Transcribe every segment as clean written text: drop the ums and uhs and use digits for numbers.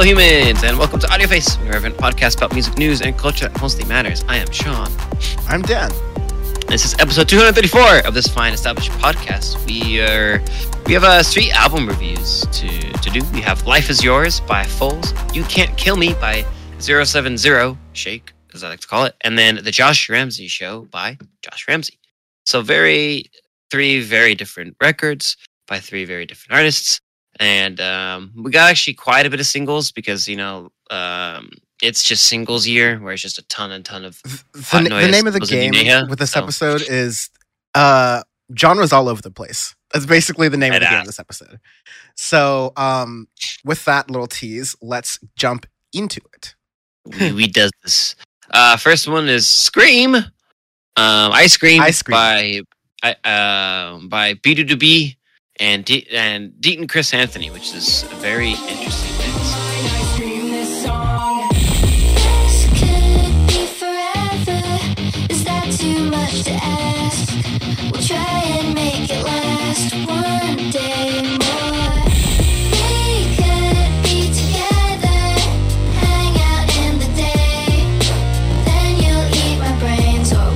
Hello, humans, and welcome to AudioFace, an irreverent podcast about music news and culture that mostly matters. I am Sean. I'm Dan. This is episode 234 of this fine established podcast. We have 3 album reviews to do. We have Life Is Yours by Foals, You Can't Kill Me by 070 Shake, as I like to call it, and then The Josh Ramsey Show by Josh Ramsey. So 3 very different records by 3 very different artists. And we got actually quite a bit of singles because, it's just singles year where it's just a ton of hot noise. The name of the game with this episode is genres all over the place. That's basically the name of the game of this episode. So with that little tease, let's jump into it. we does this. First one is Scream. Ice Cream by B2B and Deaton Chris Anthony, which is a very interesting mix. Too much to ask. We'll try and make it last one day more. We could be together, hang out in the day. Then you'll eat my brains or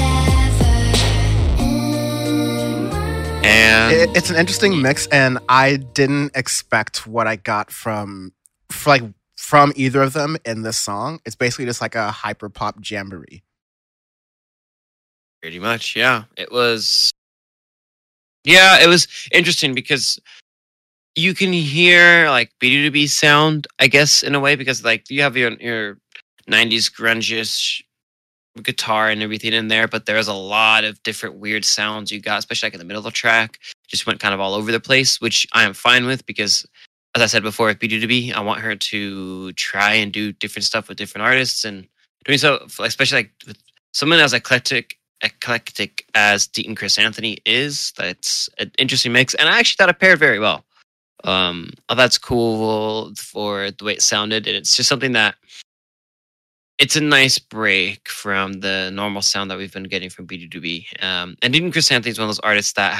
whatever. And it's an interesting mix, and I didn't expect what I got from either of them in this song. It's basically just like a hyper pop jamboree. pretty much, yeah. It was interesting because you can hear like B2B sound, I guess, in a way, because like you have your 90s grunge-ish guitar and everything in there, but there's a lot of different weird sounds you got, especially like in the middle of the track. Just went kind of all over the place, which I am fine with because, as I said before, with B2B, I want her to try and do different stuff with different artists, and doing so, especially like with someone as eclectic as Deaton Chris Anthony is. That's an interesting mix, and I actually thought it paired very well. That's cool for the way it sounded, and it's just something that it's a nice break from the normal sound that we've been getting from B2B. And Deaton Chris Anthony is one of those artists that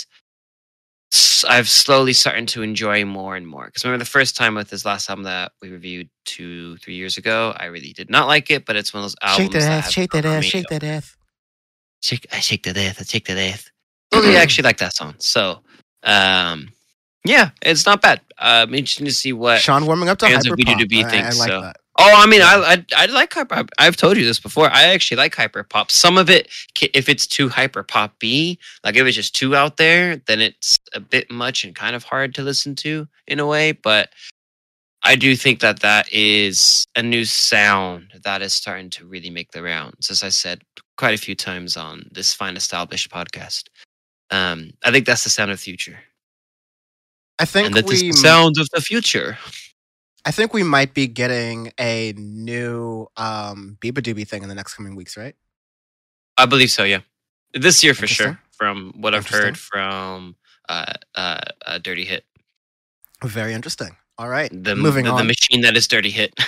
I've slowly started to enjoy more and more. Because remember the first time with his last album that we reviewed 2-3 years ago, I really did not like it, but it's one of those albums Shake that ass. I shake the death. Really actually like that song. So, yeah, it's not bad. I'm interested to see what Sean warming up to fans of hyperpop. B2B thinks. I like so. that. Oh, I mean, I like hyper. I've told you this before. I actually like hyper pop. Some of it, if it's too hyper pop-y, like if it's just too out there, then it's a bit much and kind of hard to listen to in a way. But I do think that is a new sound that is starting to really make the rounds, as I said quite a few times on this fine established podcast. I think that's the sound of the future. I think this is the sound of the future. I think we might be getting a new Biba-Doobie thing in the next coming weeks, right? I believe so, yeah. This year for sure, from what I've heard from Dirty Hit. Very interesting. All right, moving on. The machine that is Dirty Hit.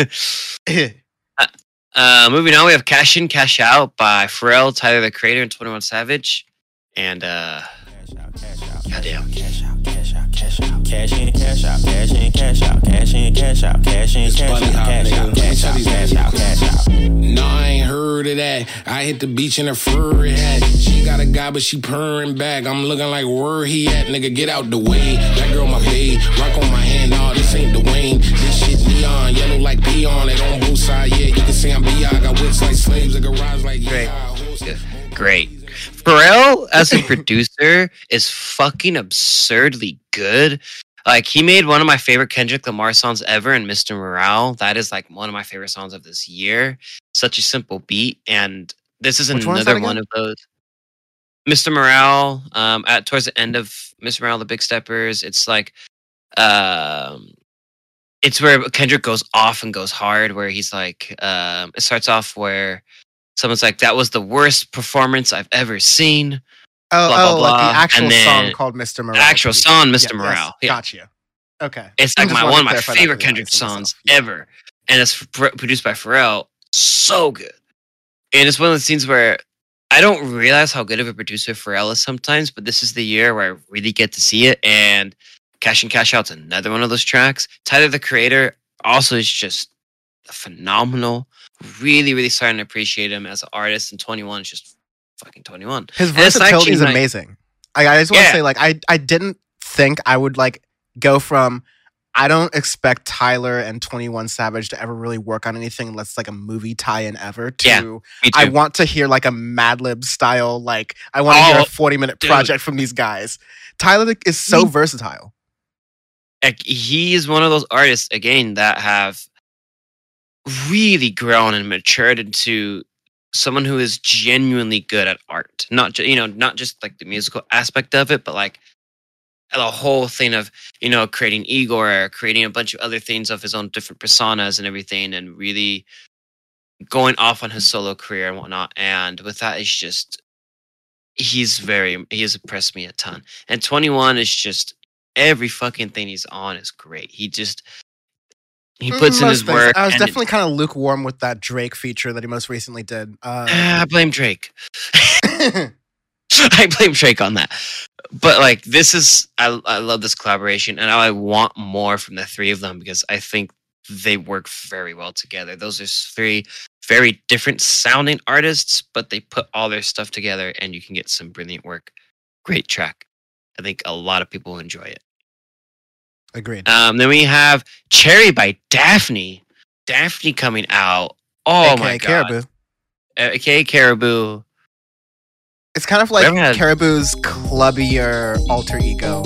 Moving on, we have Cash In, Cash Out by Pharrell, Tyler, the Creator, and 21 Savage. And, goddamn. Cash in, cash out, cash in, cash out, cash in, cash out, cash in, cash out, cash out, cash out, cash out, cash out. No, I ain't heard of that. I hit the beach in a furry hat. She got a guy, but she purring back. I'm looking like where he at, nigga, get out the way. That girl my babe, rock on my hand, nah, this ain't Dwayne. This shit neon, yellow like peon. It on both sides, yeah, you can see I'm B.I. Got whips like slaves, a garage like Great. Pharrell as a producer is fucking absurdly good. Like, he made one of my favorite Kendrick Lamar songs ever in Mr. Morale. That is like one of my favorite songs of this year. Such a simple beat, and this is another one of those. Mr. Morale, towards the end of Mr. Morale, The Big Steppers, it's like it's where Kendrick goes off and goes hard, where he's like it starts off where someone's like, that was the worst performance I've ever seen. Blah, blah, blah. Like the actual song called Mr. Morale. The actual song, Mr. Morale. Yes, got you. Okay. It's like one of my favorite Kendrick songs ever. And it's produced by Pharrell. So good. And it's one of the scenes where I don't realize how good of a producer Pharrell is sometimes, but this is the year where I really get to see it. And Cash In, Cash Out's another one of those tracks. Tyler, the Creator, also is just phenomenal. Really, really starting to appreciate him as an artist. And 21 is just fucking 21. His And it's versatility actually is like- amazing. I just want to Yeah. say, like, I didn't think I would like go from. I don't expect Tyler and 21 Savage to ever really work on anything unless it's like a movie tie-in ever. To Yeah, Me too. I want to hear like a Madlib style, like I want to hear Oh, a 40-minute dude. project from these guys. Tyler is so Me- versatile. Like, he is one of those artists again that have really grown and matured into someone who is genuinely good at art. Not not just like the musical aspect of it, but like the whole thing of creating Igor, creating a bunch of other things of his own different personas and everything, and really going off on his solo career and whatnot. And with that, it's just he has impressed me a ton. And 21 is just every fucking thing he's on is great. He puts in Most his things. work. I was and definitely kind of lukewarm with that Drake feature that he most recently did. I blame Drake. I blame Drake on that. But like, this is I love this collaboration, and I want more from the three of them because I think they work very well together. Those are three very different sounding artists, but they put all their stuff together, and you can get some brilliant work. Great track. I think a lot of people will enjoy it. Agreed. Then we have Cherry by Daphne. Daphne coming out. Oh AKA my god. Caribou. AKA Caribou. It's kind of like Whatever had- Caribou's clubbier alter ego.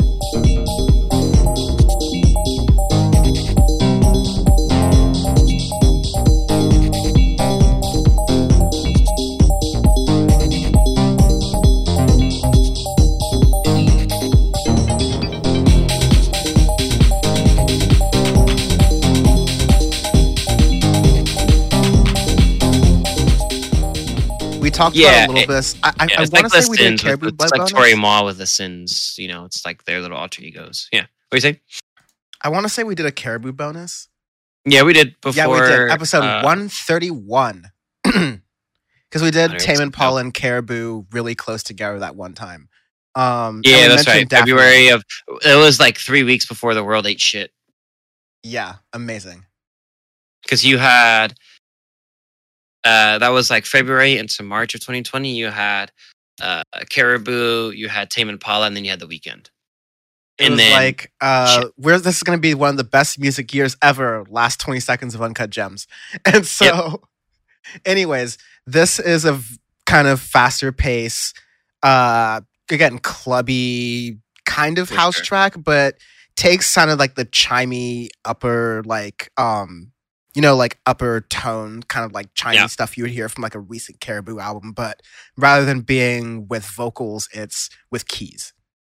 We talked Yeah, about it a little bit. I It's want like to the say we did Sins. Caribou It's by like bonus. Tori Ma with the Sins. It's like their little alter egos. Yeah. What do you say? I want to say we did a Caribou bonus. Yeah, we did before. Yeah, we did. Episode uh, 131. Because we did 100 Tame episodes Impala and Caribou really close together that one time. Yeah, and we that's mentioned right. Daphne. February of it was like 3 weeks before the world ate shit. Yeah, amazing. Because you had that was like February into March of 2020. You had Caribou, you had Tame Impala, and then you had The Weeknd. It And was then like, this is going to be one of the best music years ever. Last 20 seconds of Uncut Gems. And so, anyways, this is a kind of faster pace, again, clubby kind of For house sure. track, but takes kind of like the chimey upper, like, like upper tone, kind of like chimey Yeah. stuff you would hear from like a recent Caribou album. But rather than being with vocals, it's with keys.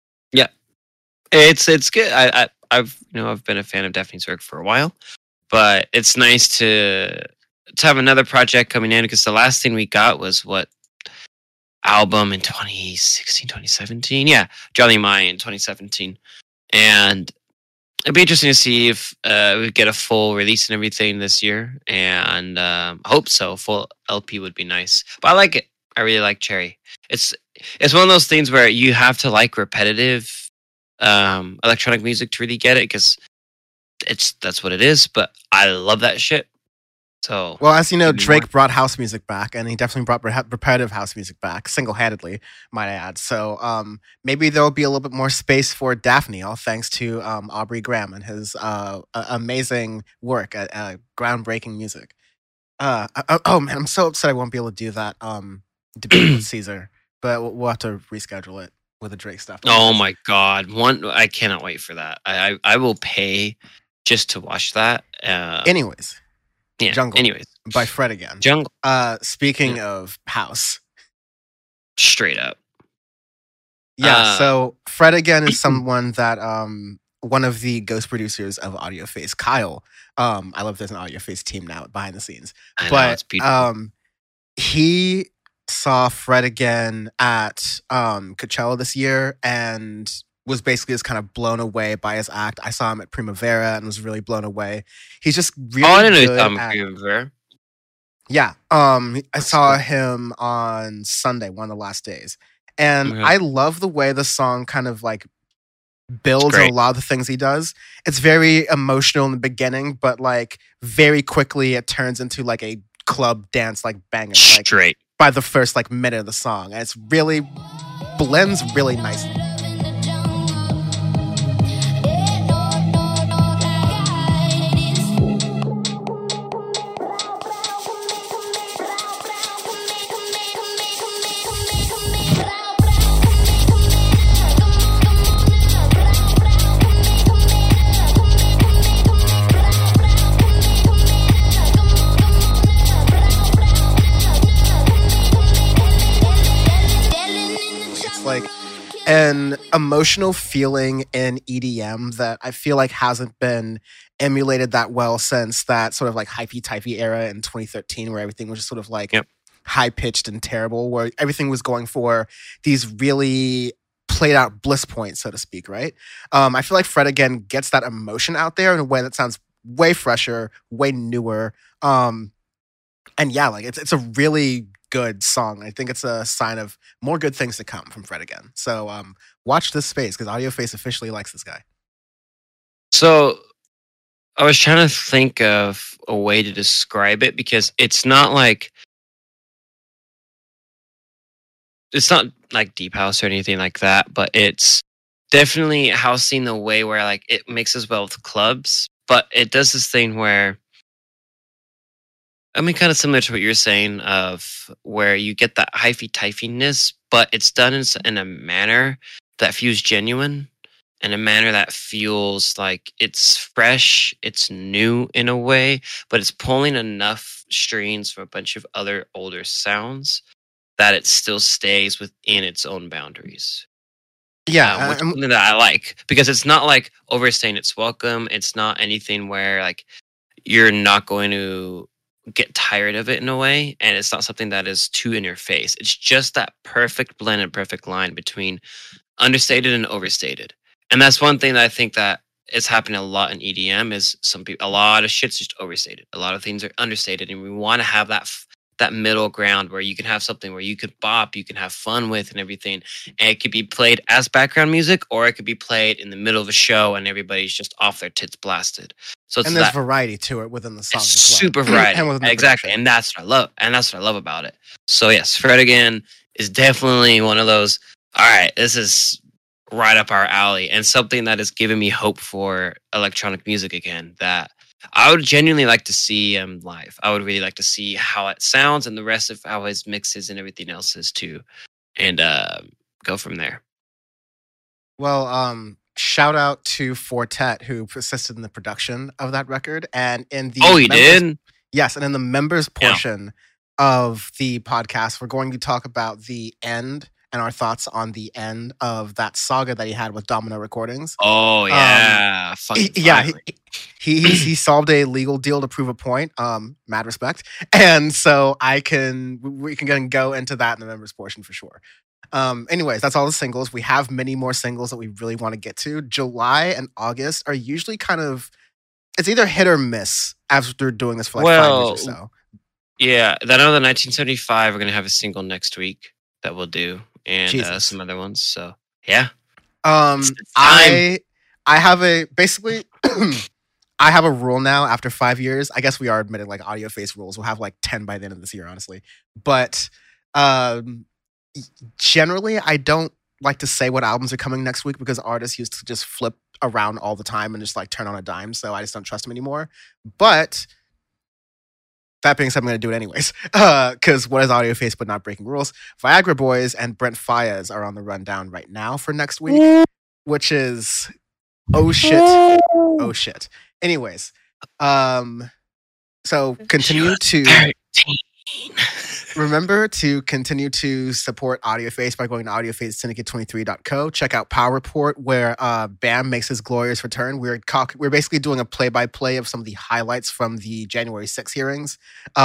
it's good. I've been a fan of Daphne's work for a while, but it's nice to have another project coming in because the last thing we got was what album in 2016, 2017? Yeah, Jolly Mai in 2017, and it'd be interesting to see if we get a full release and everything this year, and hope so. Full LP would be nice, but I like it. I really like Cherry. It's one of those things where you have to like repetitive electronic music to really get it because that's what it is. But I love that shit. So Well, as you know, Give me Drake more. brought house music back, and he definitely brought repetitive house music back, single-handedly, might I add. So maybe there will be a little bit more space for Daphne, all thanks to Aubrey Graham and his amazing work at groundbreaking music. Oh man, I'm so upset I won't be able to do that debate with Caesar, but we'll have to reschedule it with the Drake stuff. oh my god, I cannot wait for that. I will pay just to watch that. Anyways, Yeah. Jungle. Anyways, by Fred again. Jungle, Speaking of house. straight up. Yeah, so Fred again is someone that one of the ghost producers of Audio Face, Kyle. I love there's an Audio Face team now behind the scenes. I know, But it's beautiful. he saw Fred again at Coachella this year and was basically just kind of blown away by his act. I saw him at Primavera and was really blown away. He's just really I didn't know good you saw at- Primavera. Yeah. I saw him on Sunday, one of the last days. And Okay. I love the way the song kind of like builds on a lot of the things he does. It's very emotional in the beginning, but like very quickly it turns into like a club dance like banger. Like, straight by the first like minute of the song. And it's really blends really nicely. Like an emotional feeling in EDM that I feel like hasn't been emulated that well since that sort of like hypey-typey era in 2013 where everything was just sort of like high-pitched and terrible, where everything was going for these really played out bliss points, so to speak, right? I feel like Fred again gets that emotion out there in a way that sounds way fresher, way newer. And yeah, like it's a really good song. I think it's a sign of more good things to come from Fred again. So watch this space because Audioface officially likes this guy. So I was trying to think of a way to describe it because it's not like deep house or anything like that, but it's definitely housing the way where like it mixes well with clubs, but it does this thing where I mean, kind of similar to what you're saying of where you get that hyphy-typhiness, but it's done in a manner that feels genuine, in a manner that feels like it's fresh, it's new in a way, but it's pulling enough strings from a bunch of other older sounds that it still stays within its own boundaries. Yeah, which is something that I like because it's not like overstaying its welcome. It's not anything where like you're not going to get tired of it in a way, and it's not something that is too in your face. It's just that perfect blend and perfect line between understated and overstated. And that's one thing that I think that is happening a lot in EDM is a lot of shit's just overstated. A lot of things are understated, and we want to have that middle ground where you can have something where you could bop, you can have fun with and everything. And it could be played as background music, or it could be played in the middle of a show and everybody's just off their tits blasted. So it's and there's variety to it within the song. It's super variety. Exactly. And that's what I love. And that's what I love about it. So yes, Fred again is definitely one of those, all right, this is right up our alley and something that has given me hope for electronic music again that I would genuinely like to see him live. I would really like to see how it sounds and the rest of how his mixes and everything else is too, and go from there. Well, shout out to Fortet who assisted in the production of that record, and in the he did. Yes, and in the members portion of the podcast, we're going to talk about the end and our thoughts on the end of that saga that he had with Domino Recordings. Oh yeah, he solved a legal deal to prove a point. Mad respect, and so we can go into that in the members portion for sure. Anyways, that's all the singles. We have many more singles that we really want to get to. July and August are usually kind of it's either hit or miss after doing this for like 5 years or so. Yeah, I know the 1975 we're gonna have a single next week that we'll do. And some other ones. So yeah. I have I have a rule now after 5 years. I guess we are admitting like Audioface rules. We'll have like 10 by the end of this year, honestly. But generally I don't like to say what albums are coming next week because artists used to just flip around all the time and just like turn on a dime. So I just don't trust them anymore. But that being said, I'm going to do it anyways. Because what is Audioface but not breaking rules? Viagra Boys and Brent Faiyaz are on the rundown right now for next week, which is oh shit. Anyways, so continue to remember to continue to support Audioface by going to audiofacesyndicate23.co. Check out Power Report where Bam makes his glorious return. We're basically doing a play-by-play of some of the highlights from the January 6 hearings.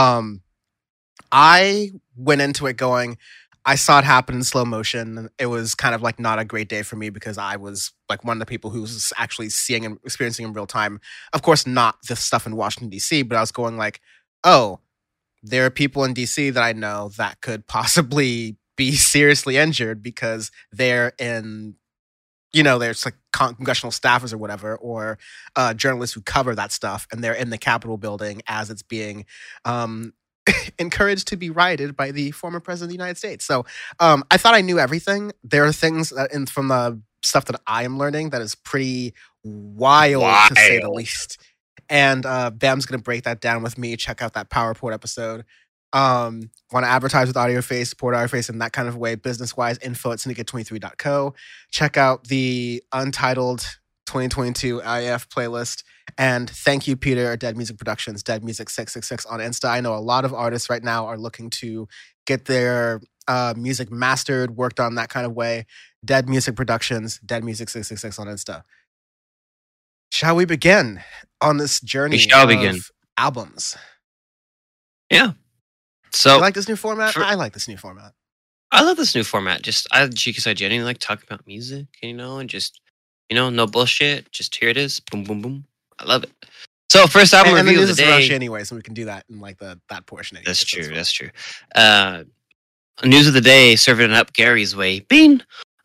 I went into it going, I saw it happen in slow motion. It was kind of like not a great day for me because I was like one of the people who was actually seeing and experiencing in real time. Of course, not the stuff in Washington, D.C., but I was going like, oh, there are people in DC that I know that could possibly be seriously injured because they're in there's like congressional staffers or whatever, or journalists who cover that stuff, and they're in the Capitol building as it's being encouraged to be rioted by the former president of the United States. So I thought I knew everything. There are things from the stuff that I am learning that is pretty wild. To say the least. And Bam's going to break that down with me. Check out that PowerPoint episode. Want to advertise with AudioFace, support AudioFace in that kind of way, business-wise, info at syndicate23.co. Check out the Untitled 2022 IF playlist. And thank you, Peter, at Dead Music Productions, Dead Music 666 on Insta. I know a lot of artists right now are looking to get their music mastered, worked on that kind of way. Dead Music Productions, Dead Music 666 on Insta. Shall we begin on this journey of albums? Yeah. So you like this new format? I like this new format. I love this new format. Because I genuinely like talking about music, and just, no bullshit. Just here it is. Boom, boom, boom. I love it. So first album review of the day. Rush anyway, so we can do that in like that portion. Anyway, that's true. That's true. News of the day, serving it up Gary's way. Bean.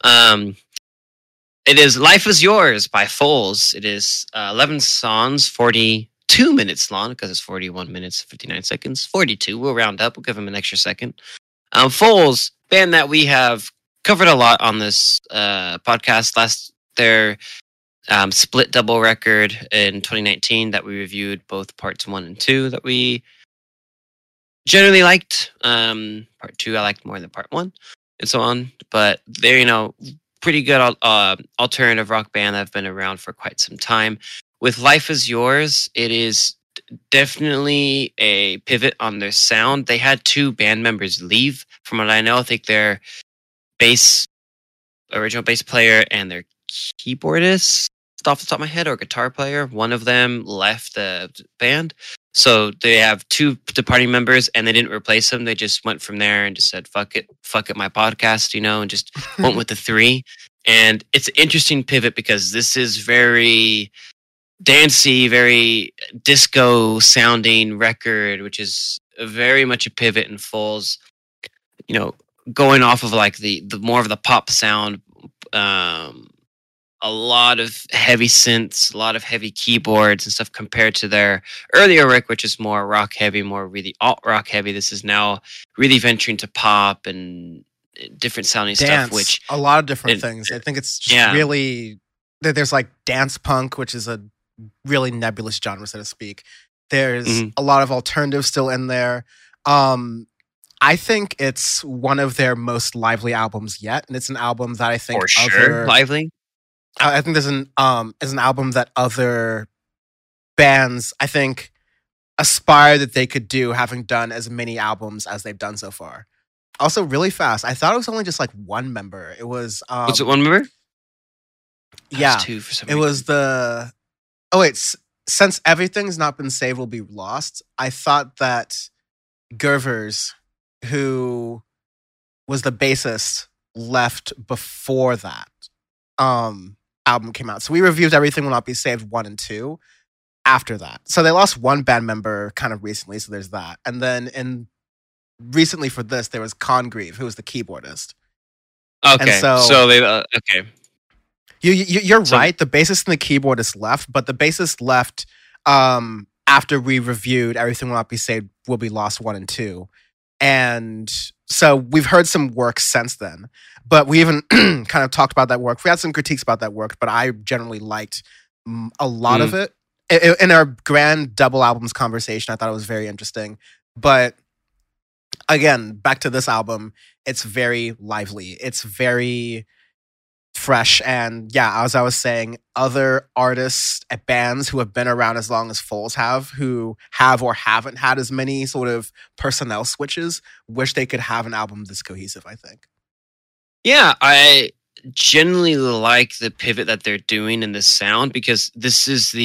It is Life Is Yours by Foals. It is 11 songs, 42 minutes long, because it's 41 minutes, 59 seconds. 42, we'll round up. We'll give them an extra second. Foals, band that we have covered a lot on this podcast. Their split double record in 2019 that we reviewed, both parts 1 and 2, that we generally liked. Part 2 I liked more than part 1, and so on. But they're, pretty good alternative rock band that have been around for quite some time. With Life Is Yours, it is definitely a pivot on their sound. They had 2 band members leave, from what I know. I think their original bass player and their keyboardist, off the top of my head, or guitar player, one of them left the band. So they have 2 departing members, and they didn't replace them. They just went from there and just said, fuck it, my podcast, and just went with the 3. And it's an interesting pivot because this is very dancey, very disco sounding record, which is very much a pivot in Foals, going off of like the more of the pop sound, a lot of heavy synths, a lot of heavy keyboards and stuff compared to their earlier work, which is more rock heavy, more really alt rock heavy. This is now really venturing to pop and different sounding dance, stuff, which a lot of different things. I think it's just really, there's like dance punk, which is a really nebulous genre, so to speak. There's a lot of alternative still in there. I think it's one of their most lively albums yet, and it's an album that I think for sure lively. I think there's an album that other bands, I think, aspire that they could do, having done as many albums as they've done so far. Also, really fast. I thought it was only just like 1 member. It was. Was it 1 member? Yeah. 2 for some reason. It was the. Oh wait! Since Everything's Not Been Saved Will Be Lost, I thought that Gervers, who was the bassist, left before that album came out. So we reviewed Everything Will Not Be Saved 1 and 2 after that. So they lost 1 band member kind of recently, so there's that. And then recently for this, there was Congreve, who was the keyboardist. Okay, and so they okay. You're right. The bassist and the keyboardist left, but the bassist left after we reviewed Everything Will Not Be Saved Will Be Lost 1 and 2. And so we've heard some work since then, but we even kind of talked about that work. We had some critiques about that work, but I generally liked a lot of it. In our grand double albums conversation, I thought it was very interesting. But again, back to this album, it's very lively. It's very fresh. And yeah, as I was saying, other artists at bands who have been around as long as Foals have, who have or haven't had as many sort of personnel switches, wish they could have an album this cohesive, I think. Yeah, I genuinely like the pivot that they're doing in the sound, because this is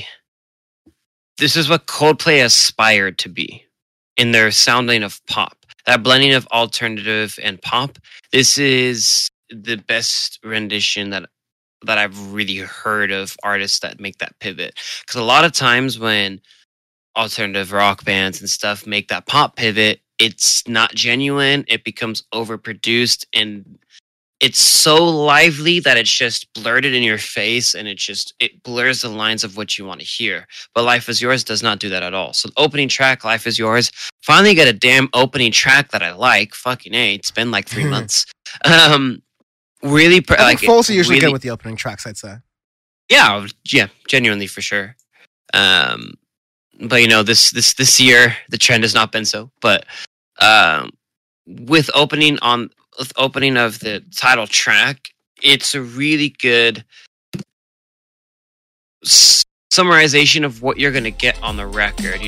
what Coldplay aspired to be in their sounding of pop. That blending of alternative and pop. This is the best rendition that I've really heard of artists that make that pivot. Because a lot of times when alternative rock bands and stuff make that pop pivot, it's not genuine. It becomes overproduced, and it's so lively that it's just blurted in your face, and it blurs the lines of what you want to hear. But Life Is Yours does not do that at all. So the opening track, Life Is Yours, finally get a damn opening track that I like. Fucking A, it's been like 3 months. Really, Foles are usually good with the opening tracks, I'd say. Yeah, genuinely for sure. But this year the trend has not been so. But with opening of the title track, it's a really good summarization of what you're gonna get on the record.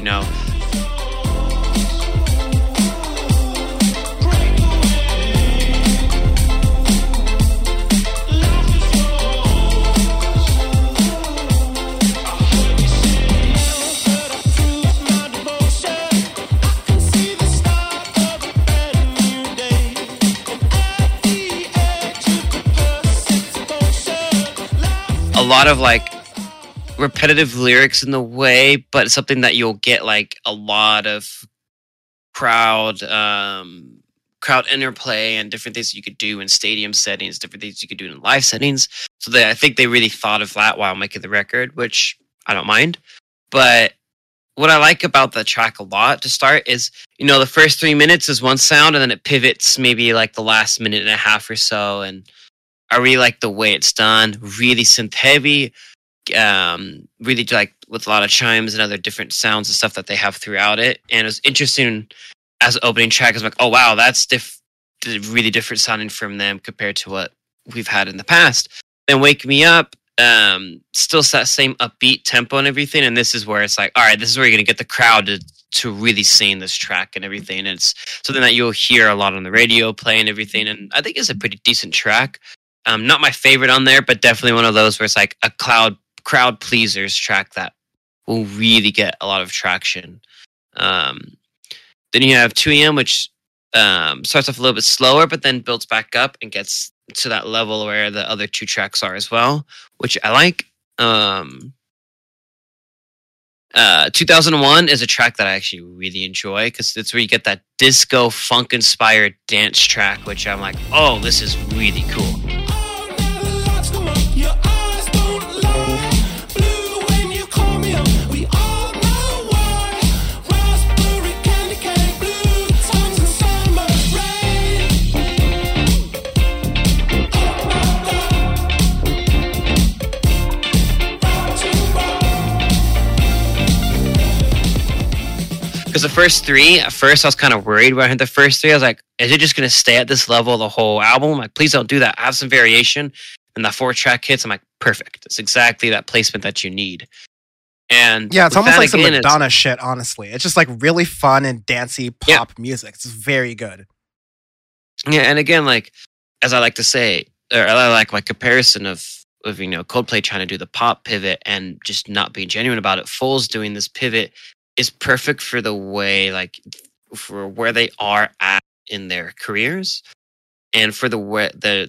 A lot of repetitive lyrics in the way, but something that you'll get a lot of crowd interplay and different things that you could do in stadium settings, different things you could do in live settings. So I think they really thought of that while making the record, which I don't mind. But what I like about the track a lot to start is, the first 3 minutes is one sound, and then it pivots maybe the last minute and a half or so, and I really like the way it's done. Really synth heavy, really with a lot of chimes and other different sounds and stuff that they have throughout it. And it was interesting as an opening track. I was like, oh wow, that's really different sounding from them compared to what we've had in the past. Then Wake Me Up, still that same upbeat tempo and everything. And this is where it's all right, this is where you're gonna get the crowd to really sing this track and everything. And it's something that you'll hear a lot on the radio play and everything. And I think it's a pretty decent track. Not my favorite on there, but definitely one of those where it's a crowd pleasers track that will really get a lot of traction. Then you have 2 AM, which starts off a little bit slower, but then builds back up and gets to that level where the other 2 tracks are as well, which I like. 2001 is a track that I actually really enjoy because it's where you get that disco funk-inspired dance track, which I'm like, oh, this is really cool. Because the first 3, at first I was kind of worried when I heard the first 3. I was like, is it just going to stay at this level the whole album? Like, please don't do that. Have some variation. And the 4-track hits, I'm like, perfect. It's exactly that placement that you need. And yeah, it's almost like some Madonna shit, honestly. It's just really fun and dancey pop music. It's very good. Yeah, and again, as I like to say, or I like my comparison of Coldplay trying to do the pop pivot and just not being genuine about it. Foles doing this pivot is perfect for the way, for where they are at in their careers, and for where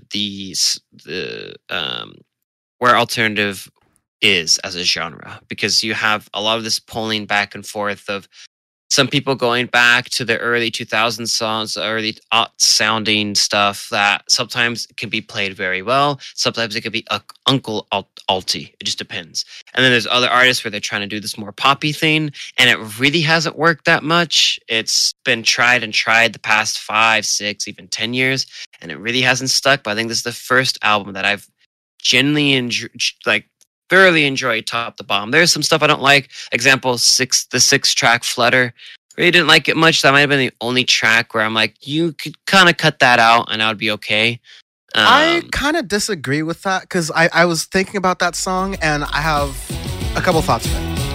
alternative is as a genre, because you have a lot of this pulling back and forth of some people going back to the early 2000s songs, early sounding stuff that sometimes can be played very well. Sometimes it could be Uncle Alty. It just depends. And then there's other artists where they're trying to do this more poppy thing, and it really hasn't worked that much. It's been tried the past 5, 6, even 10 years, and it really hasn't stuck. But I think this is the first album that I've genuinely thoroughly enjoyed top to bottom. There's some stuff I don't like. Example, the 6-track Flutter. Really didn't like it much. That might have been the only track where I'm like, you could kind of cut that out and I would be okay. I kind of disagree with that because I was thinking about that song and I have a couple thoughts of it.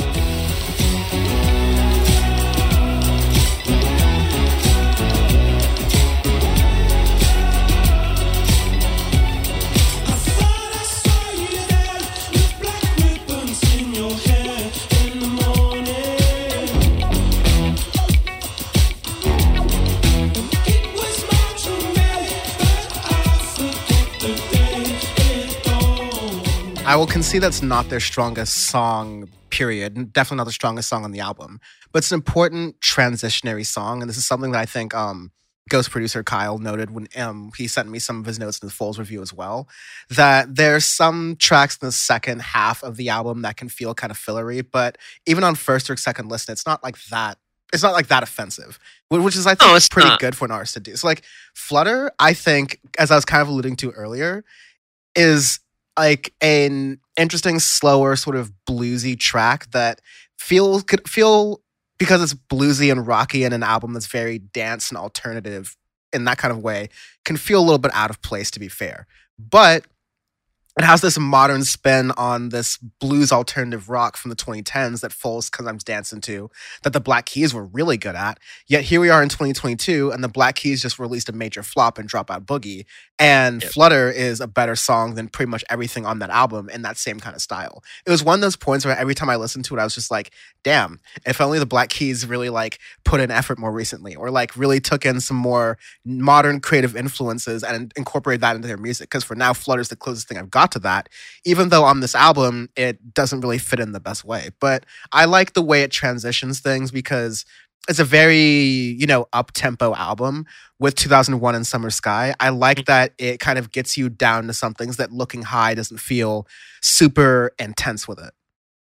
I will concede that's not their strongest song, period. Definitely not the strongest song on the album. But it's an important transitionary song, and this is something that I think Ghost producer Kyle noted when he sent me some of his notes in the Foals review as well, that there's some tracks in the second half of the album that can feel kind of fillery, but even on first or second listen, it's not like that. It's not like that offensive, which is, I think, pretty good for an artist to do. So, like, Flutter, I think, as I was kind of alluding to earlier, is like an interesting, slower, sort of bluesy track that could feel, because it's bluesy and rocky in an album that's very dance and alternative in that kind of way, can feel a little bit out of place, to be fair. But it has this modern spin on this blues alternative rock from the 2010s that Foals comes dancing to, that the Black Keys were really good at. Yet here we are in 2022, and the Black Keys just released a major flop in Dropout Boogie, and Flutter is a better song than pretty much everything on that album in that same kind of style. It was one of those points where every time I listened to it, I was just like, damn, if only the Black Keys really like put in effort more recently, or like really took in some more modern creative influences and incorporated that into their music. Because for now, Flutter's the closest thing I've got to that, even though on this album it doesn't really fit in the best way. But I like the way it transitions things, because it's a very, up-tempo album with 2001 and Summer Sky. I like that it kind of gets you down to some things that Looking High doesn't feel super intense with it.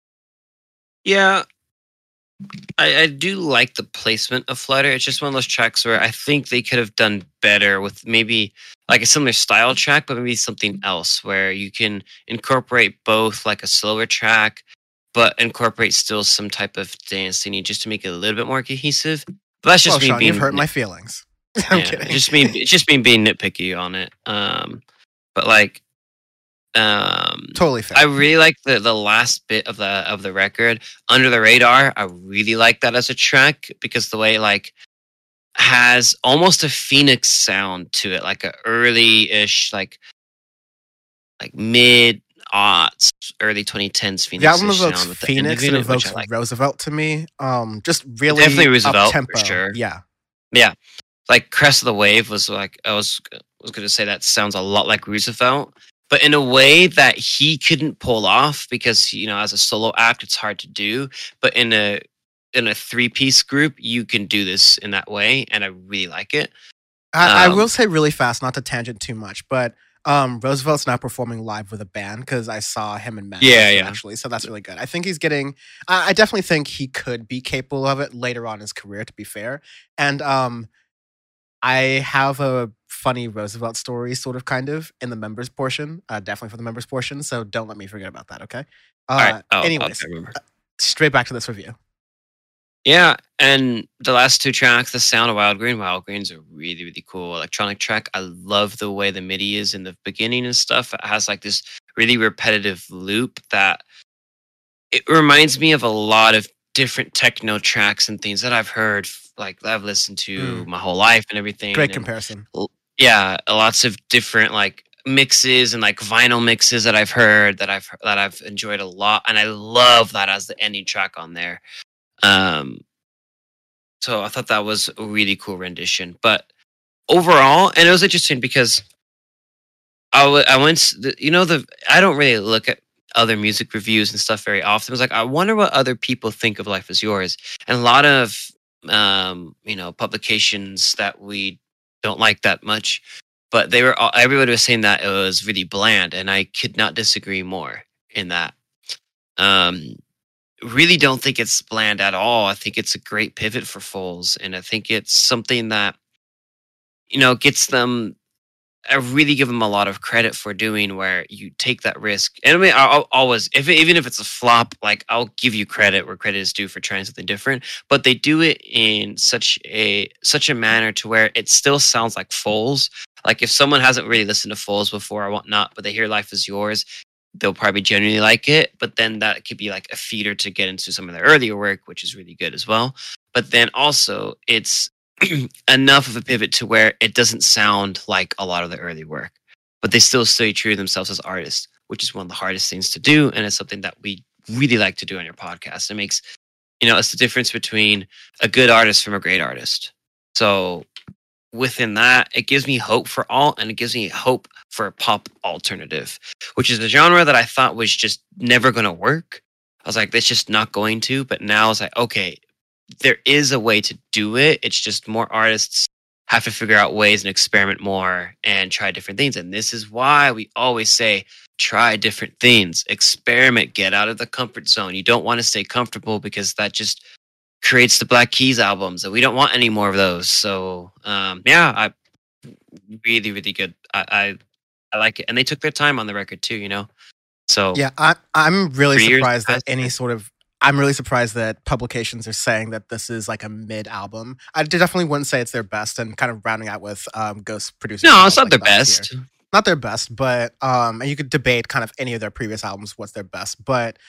Yeah, I do like the placement of Flutter. It's just one of those tracks where I think they could have done better with maybe like a similar style track, but maybe something else where you can incorporate both, like a slower track, but incorporate still some type of dance thingy just to make it a little bit more cohesive. But that's just me Sean, being. You've hurt my feelings. I'm kidding. Just me being nitpicky on it. But like. Totally fair. I really like the last bit of the record, Under the Radar. I really like that as a track because the way it like has almost a Phoenix sound to it, like a early-ish, like mid-aughts, early 2010s Phoenix. The album evokes Phoenix and evokes Roosevelt to me. Just really definitely Roosevelt up-tempo. for sure. Yeah. Like Crest of the Wave was like I was going to say that sounds a lot like Roosevelt. But in a way that he couldn't pull off because, as a solo act, it's hard to do. But in a 3-piece group, you can do this in that way. And I really like it. I will say really fast, not to tangent too much, but Roosevelt's now performing live with a band because I saw him in Manchester, actually. So that's really good. I think he's getting... I definitely think he could be capable of it later on in his career, to be fair. And I have a funny Roosevelt story, sort of, kind of, in the members portion. Definitely for the members portion, so don't let me forget about that, okay? All right. Anyways, straight back to this review. Yeah, and the last two tracks, The Sound of Wild Green. Wild Green's a really, really cool electronic track. I love the way the MIDI is in the beginning and stuff. It has like this really repetitive loop that it reminds me of a lot of different techno tracks and things that I've heard, like that I've listened to my whole life and everything. Great comparison. Yeah, lots of different like mixes and like vinyl mixes that I've heard that I've enjoyed a lot, and I love that as the ending track on there. So I thought that was a really cool rendition. But overall, and it was interesting because I went, I don't really look at other music reviews and stuff very often. I was like, I wonder what other people think of Life Is Yours. And a lot of, publications that we don't like that much, but everybody was saying that it was really bland, and I could not disagree more in that. Really don't think it's bland at all. I think it's a great pivot for Foals, and I think it's something that, gets them. I really give them a lot of credit for doing, where you take that risk. And I mean, I'll always, even if it's a flop, like I'll give you credit where credit is due for trying something different. But they do it in such a manner to where it still sounds like Foals. Like if someone hasn't really listened to Foals before or whatnot, but they hear Life Is Yours, they'll probably genuinely like it. But then that could be like a feeder to get into some of their earlier work, which is really good as well. But then also it's enough of a pivot to where it doesn't sound like a lot of the early work, but they still stay true to themselves as artists, which is one of the hardest things to do. And it's something that we really like to do on your podcast. It makes, it's the difference between a good artist from a great artist. So within that, it gives me hope for alt, and it gives me hope for a pop alternative, which is a genre that I thought was just never going to work. I was like, that's just not going to, but now it's like, okay, there is a way to do it. It's just more artists have to figure out ways and experiment more and try different things. And this is why we always say, try different things, experiment, get out of the comfort zone. You don't want to stay comfortable because that just creates the Black Keys albums, and we don't want any more of those. So, I really, really good. I like it, and they took their time on the record too. You know, so yeah, I'm really 3 years surprised that passed. any sort of. I'm really surprised that publications are saying that this is like a mid album. I definitely wouldn't say it's their best, and kind of rounding out with Ghost producer. No, it's not like their last best. year. Not their best, but and you could debate kind of any of their previous albums what's their best, but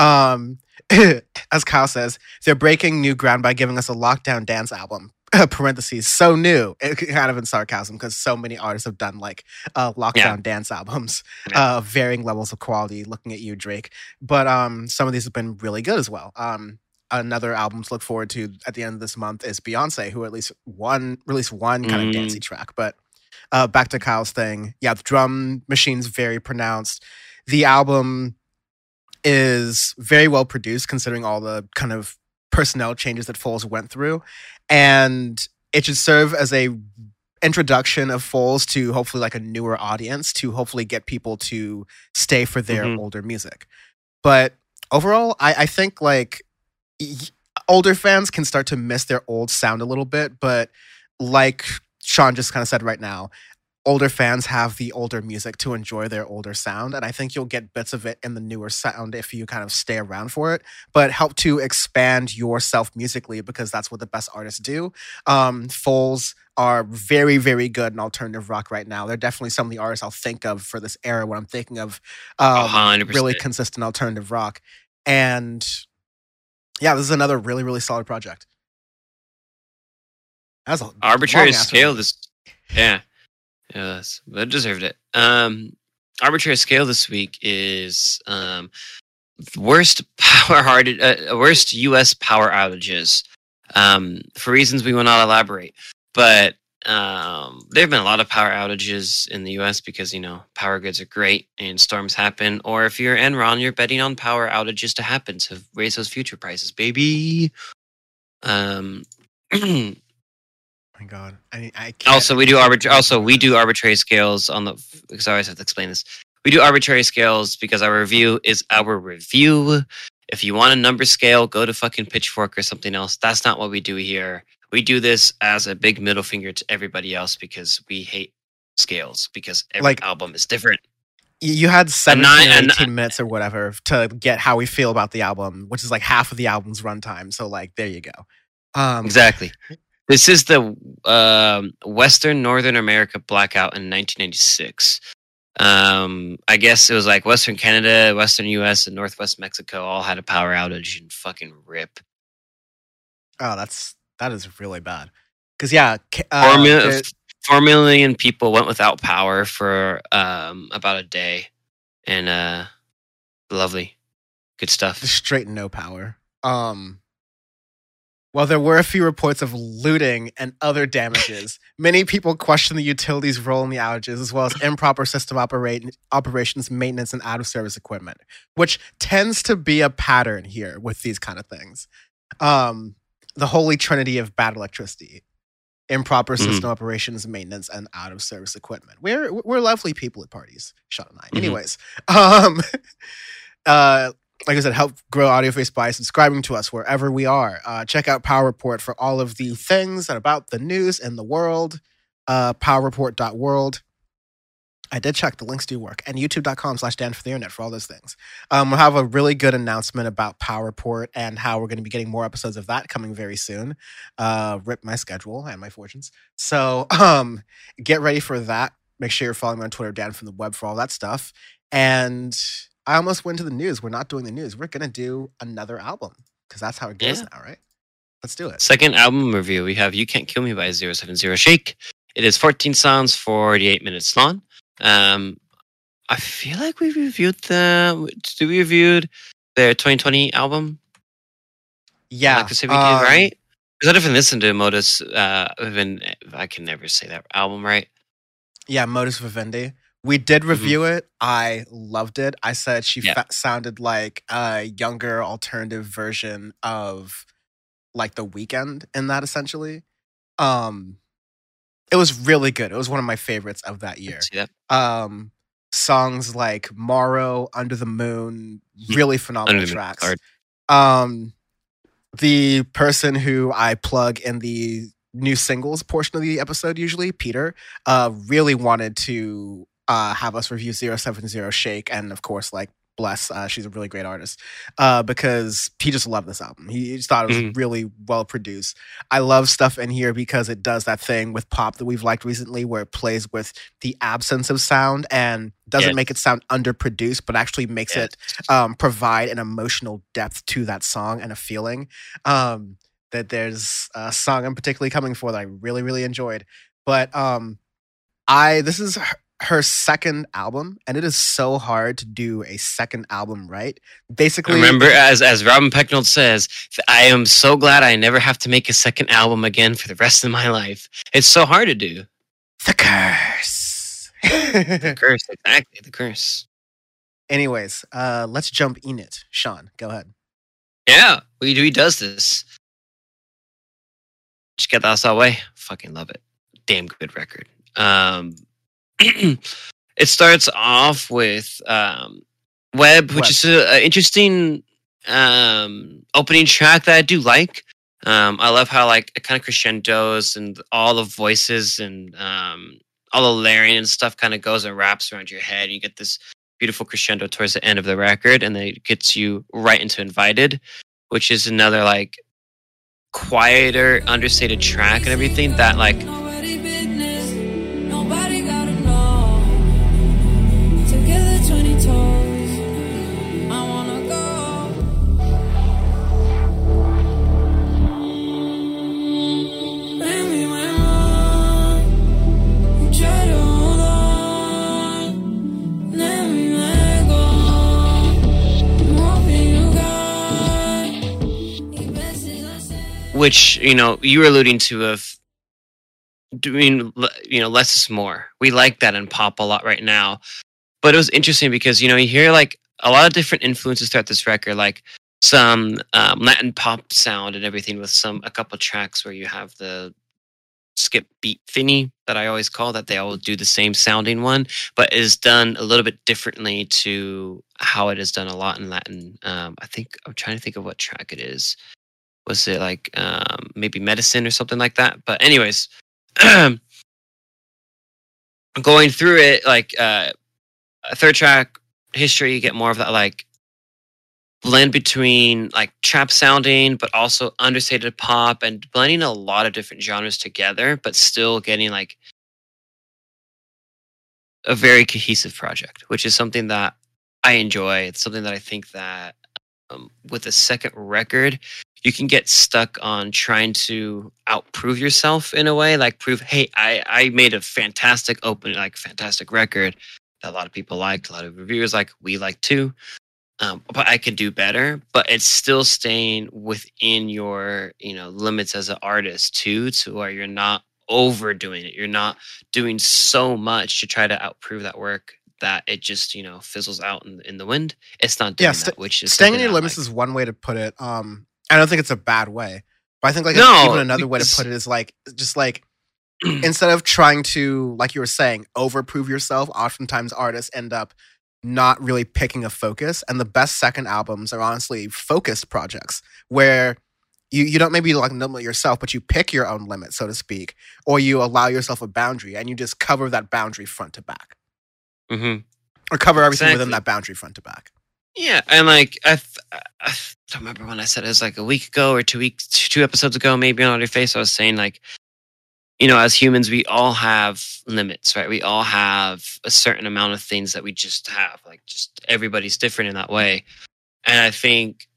as Kyle says, they're breaking new ground by giving us a lockdown dance album. Parentheses, so new, kind of in sarcasm, because so many artists have done like lockdown dance albums, varying levels of quality. Looking at you, Drake, but some of these have been really good as well. Another album to look forward to at the end of this month is Beyonce, who released one kind of dancey track. But back to Kyle's thing, yeah, the drum machine's very pronounced. The album is very well produced, considering all the kind of personnel changes that Foles went through, and it should serve as a introduction of Foles to hopefully like a newer audience, to hopefully get people to stay for their older music. But overall, I think like older fans can start to miss their old sound a little bit, but like Sean just kind of said right now, older fans have the older music to enjoy their older sound, and I think you'll get bits of it in the newer sound if you kind of stay around for it, but help to expand yourself musically, because that's what the best artists do. Foles are very, very good in alternative rock right now. They're definitely some of the artists I'll think of for this era when I'm thinking of 100%. really consistent alternative rock. And yeah, this is another really, really solid project. That's a Arbitrary long-ass Scale. one. This, that deserved it. Arbitrary Scale this week is worst worst U.S. power outages. For reasons we will not elaborate, but there have been a lot of power outages in the U.S. because power grids are great and storms happen. Or if you're Enron, you're betting on power outages to happen to raise those future prices, baby. My God, I can't. Also, we do arbitrary scales on the. Because I always have to explain this. We do arbitrary scales because our review is our review. If you want a number scale, go to fucking Pitchfork or something else. That's not what we do here. We do this as a big middle finger to everybody else because we hate scales, because every album is different. You had 17 or 18 minutes or whatever to get how we feel about the album, which is like half of the album's runtime. So like, there you go. Exactly. This is the Western Northern America blackout in 1996. I guess it was like Western Canada, Western US, and Northwest Mexico all had a power outage and fucking rip. Oh, that is really bad. Because 4 million people went without power for about a day, and lovely, good stuff. Straight no power. While there were a few reports of looting and other damages, many people question the utility's role in the outages, as well as improper system operations, maintenance, and out-of-service equipment, which tends to be a pattern here with these kind of things. The holy trinity of bad electricity: improper system operations, maintenance, and out-of-service equipment. We're lovely people at parties, Sean and I. Anyways, like I said, help grow AudioFace by subscribing to us wherever we are. Check out Power Report for all of the things about the news in the world. Powerreport.world. I did check, the links do work. And youtube.com/Dan for the internet for all those things. We'll have a really good announcement about Power Report and how we're going to be getting more episodes of that coming very soon. Rip my schedule and my fortunes. So get ready for that. Make sure you're following me on Twitter, Dan from the Web, for all that stuff. And I almost went to the news. We're not doing the news. We're going to do another album because that's how it goes now, right? Let's do it. Second album review. We have You Can't Kill Me by 070 Shake. It is 14 songs, 48 minutes long. I feel like we reviewed them. Did we reviewed their 2020 album? Yeah. Like I said we did, right? Because I haven't listened to Modus I can never say that album right. Yeah, Modus Vivendi. We did review it. I loved it. I said she sounded like a younger alternative version of like The Weeknd in that, essentially. It was really good. It was one of my favorites of that year. See that? Songs like Morrow, Under the Moon, really phenomenal tracks. The person who I plug in the new singles portion of the episode, usually Peter, really wanted to have us review 070 Shake, and of course, like Bless, she's a really great artist, because he just loved this album. He just thought it was really well produced. I love stuff in here because it does that thing with pop that we've liked recently, where it plays with the absence of sound and doesn't make it sound underproduced, but actually makes it provide an emotional depth to that song and a feeling. That there's a song I'm particularly coming for that I really, really enjoyed. But this is her second album, and it is so hard to do a second album right. Basically, remember, as Robin Pecknold says, I am so glad I never have to make a second album again for the rest of my life. It's so hard to do. The curse. The curse, exactly, the curse. Anyways, let's jump in it. Sean, go ahead. Yeah, he does this. Just get that out of the way. Fucking love it. Damn good record. It starts off with Web, which is an interesting opening track that I do like. I love how like it kind of crescendos and all the voices and all the layering and stuff kind of goes and wraps around your head. You get this beautiful crescendo towards the end of the record, and then it gets you right into Invited, which is another like quieter, understated track and everything that like which, you know, you were alluding to of doing, you know, less is more. We like that in pop a lot right now. But it was interesting because, you know, you hear like a lot of different influences throughout this record, like some Latin pop sound and everything with a couple tracks where you have the skip beat thingy that I always call that they all do the same sounding one, but is done a little bit differently to how it is done a lot in Latin. I think I'm trying to think of what track it is. Was it like maybe Medicine or something like that? But anyways, going through it, like a third track, History, you get more of that like blend between like trap sounding, but also understated pop and blending a lot of different genres together, but still getting like a very cohesive project, which is something that I enjoy. It's something that I think that with a second record, you can get stuck on trying to outprove yourself in a way, like prove, hey, I made a fantastic fantastic record that a lot of people liked, a lot of reviewers like, we like too. But I could do better, but it's still staying within your, you know, limits as an artist too, to where you're not overdoing it. You're not doing so much to try to outprove that work that it just, you know, fizzles out in the wind. It's not doing that, which is staying in your limits is one way to put it. I don't think it's a bad way, but I think like even another way to put it is like just like instead of trying to, like you were saying, overprove yourself, oftentimes artists end up not really picking a focus, and the best second albums are honestly focused projects where you don't maybe like limit yourself, but you pick your own limit, so to speak, or you allow yourself a boundary and you just cover that boundary front to back, or cover everything within that boundary front to back. Yeah, and like I don't remember when I said it was like a week ago or 2 episodes ago, maybe on Your Face. I was saying like, you know, as humans, we all have limits, right? We all have a certain amount of things that we just have. Like, just everybody's different in that way. And I think,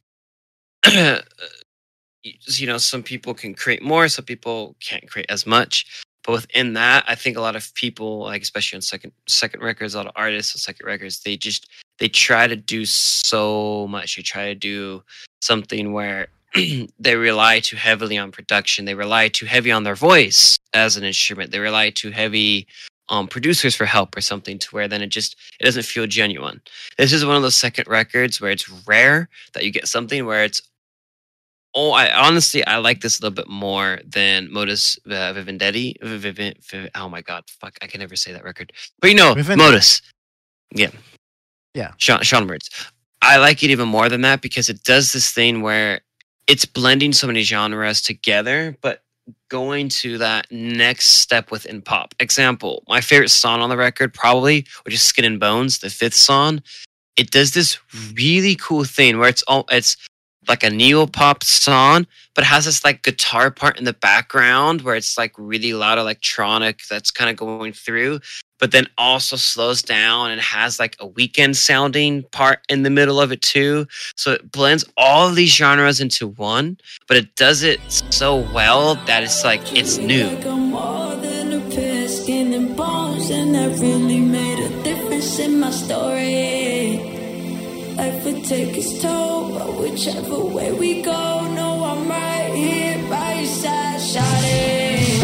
you know, some people can create more, some people can't create as much. But within that, I think a lot of people, like especially on second records, a lot of artists on second records, they try to do so much. They try to do something where they rely too heavily on production. They rely too heavy on their voice as an instrument. They rely too heavy on producers for help or something, to where then it doesn't feel genuine. This is one of those second records where it's rare that you get something where it's Oh, I honestly I like this a little bit more than Modus Vivendi. Oh my god, fuck! I can never say that record. But Vivendi. Modus. Yeah. Yeah. Sean Words. I like it even more than that because it does this thing where it's blending so many genres together, but going to that next step within pop. Example, my favorite song on the record, probably, which is Skin and Bones, the 5th song. It does this really cool thing where it's like a neo pop song, but it has this like guitar part in the background where it's like really loud electronic that's kind of going through, but then also slows down and has like a Weekend sounding part in the middle of it too. So it blends all of these genres into one, but it does it so well that it's like it's new. Like I'm more than a pair of skin and bones, and that really made a difference in my story. Life would take its toll, but whichever way we go, no, I'm right here by your side, shawty.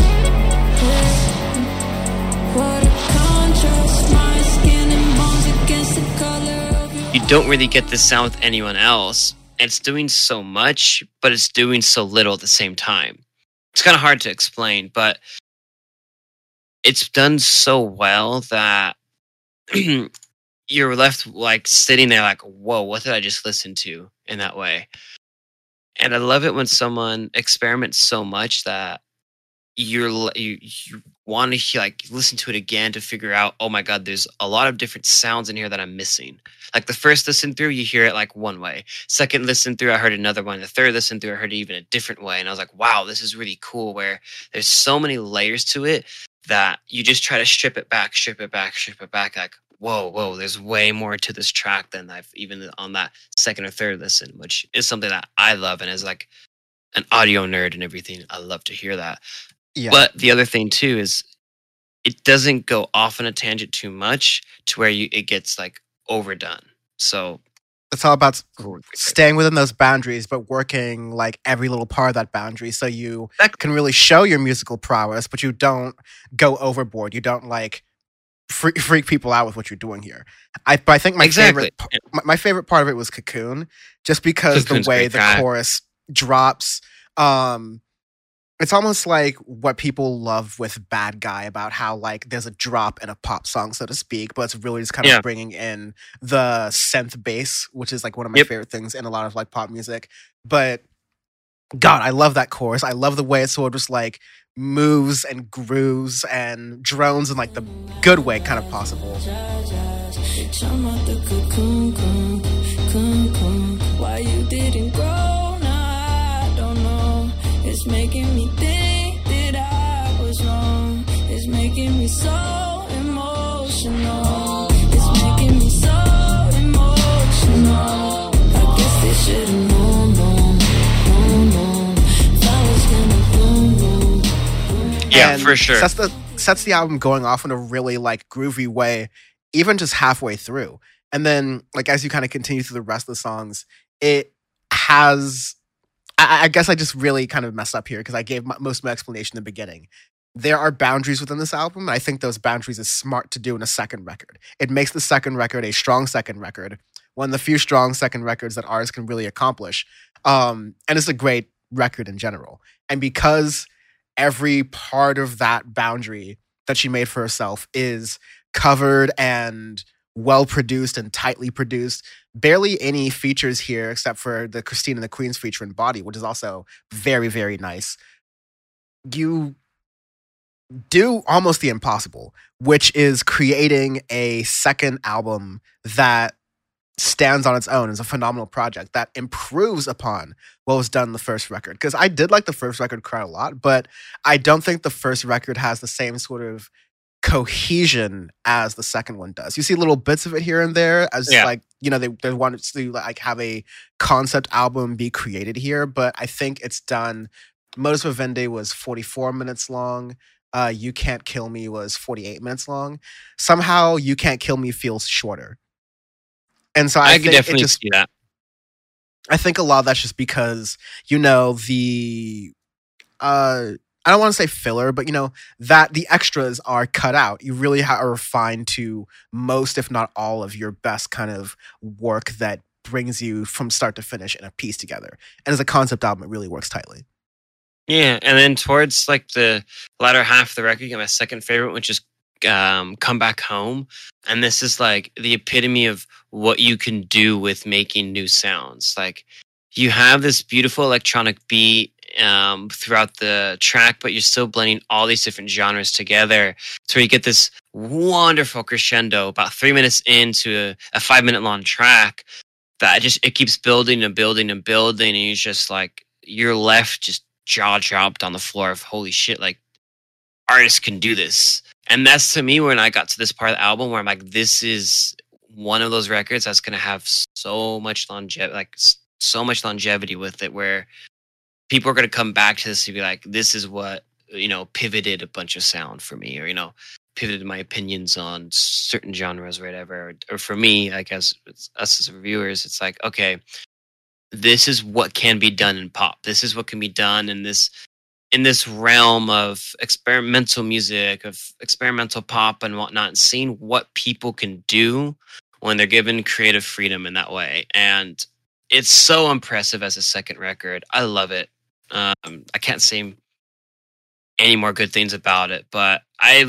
What a contrast, my skin and bones against the color of your... You don't really get this sound with anyone else. It's doing so much, but it's doing so little at the same time. It's kind of hard to explain, but it's done so well that you're left like sitting there like, whoa, what did I just listen to in that way? And I love it when someone experiments so much that you want to like listen to it again to figure out, oh my god, there's a lot of different sounds in here that I'm missing. Like the first listen through, you hear it like one way. Second listen through, I heard another one. The third listen through, I heard it even a different way. And I was like, wow, this is really cool, where there's so many layers to it that you just try to strip it back. Like, whoa, there's way more to this track than I've even on that second or third listen, which is something that I love. And as like an audio nerd and everything, I love to hear that. Yeah. But the other thing too is it doesn't go off on a tangent too much to where it gets like overdone. So it's all about staying within those boundaries, but working like every little part of that boundary so you can really show your musical prowess, but you don't go overboard. You don't like freak people out with what you're doing here. But I think my favorite part of it was Cocoon, just because Cocoon's the way the chorus drops. It's almost like what people love with Bad Guy, about how like there's a drop in a pop song, so to speak, but it's really just kind of bringing in the synth bass, which is like one of my favorite things in a lot of like pop music. But God, I love that chorus. I love the way it sort of just like moves and grooves and drones in like the good way kind of possible. Why you didn't grow, I don't know. It's making me think that I was wrong. It's making me so emotional. It's making me so emotional. I guess they should've known. Flowers gonna bloom. Yeah, and for sure. Sets the album going off in a really like groovy way, even just halfway through. And then like as you kind of continue through the rest of the songs, it has... I guess I just really kind of messed up here because I gave most of my explanation in the beginning. There are boundaries within this album, and I think those boundaries is smart to do in a second record. It makes the second record a strong second record, one of the few strong second records that artists can really accomplish. And it's a great record in general. And because every part of that boundary that she made for herself is covered and well-produced and tightly produced, barely any features here except for the Christine and the Queens feature in Body, which is also very, very nice. You do almost the impossible, which is creating a second album that stands on its own as a phenomenal project that improves upon what was done in the first record. Because I did like the first record quite a lot, but I don't think the first record has the same sort of cohesion as the second one does. You see little bits of it here and there as like, you know, they wanted to like have a concept album be created here, but I think it's done. Modus Vivendi was 44 minutes long. You Can't Kill Me was 48 minutes long. Somehow You Can't Kill Me feels shorter. And so I can definitely see that. I think a lot of that's just because, you know, the I don't want to say filler, but you know, that the extras are cut out. You really are refined to most, if not all, of your best kind of work that brings you from start to finish in a piece together. And as a concept album, it really works tightly. Yeah, and then towards like the latter half of the record, you get my second favorite, which is Come Back Home. And this is like the epitome of what you can do with making new sounds. Like you have this beautiful electronic beat throughout the track, but you're still blending all these different genres together. So you get this wonderful crescendo about 3 minutes into a 5 minute long track that it keeps building and building and building. And you're just like, you're left just jaw dropped on the floor of holy shit, like artists can do this. And that's to me when I got to this part of the album where I'm like, this is one of those records that's going to have so much longevity with it, where people are going to come back to this and be like, this is what, pivoted a bunch of sound for me, or, pivoted my opinions on certain genres or whatever. Or for me, like as us as reviewers, it's like, okay, this is what can be done in pop. This is what can be done in this realm of experimental music, of experimental pop and whatnot, and seeing what people can do when they're given creative freedom in that way. And it's so impressive as a second record. I love it. I can't say any more good things about it, but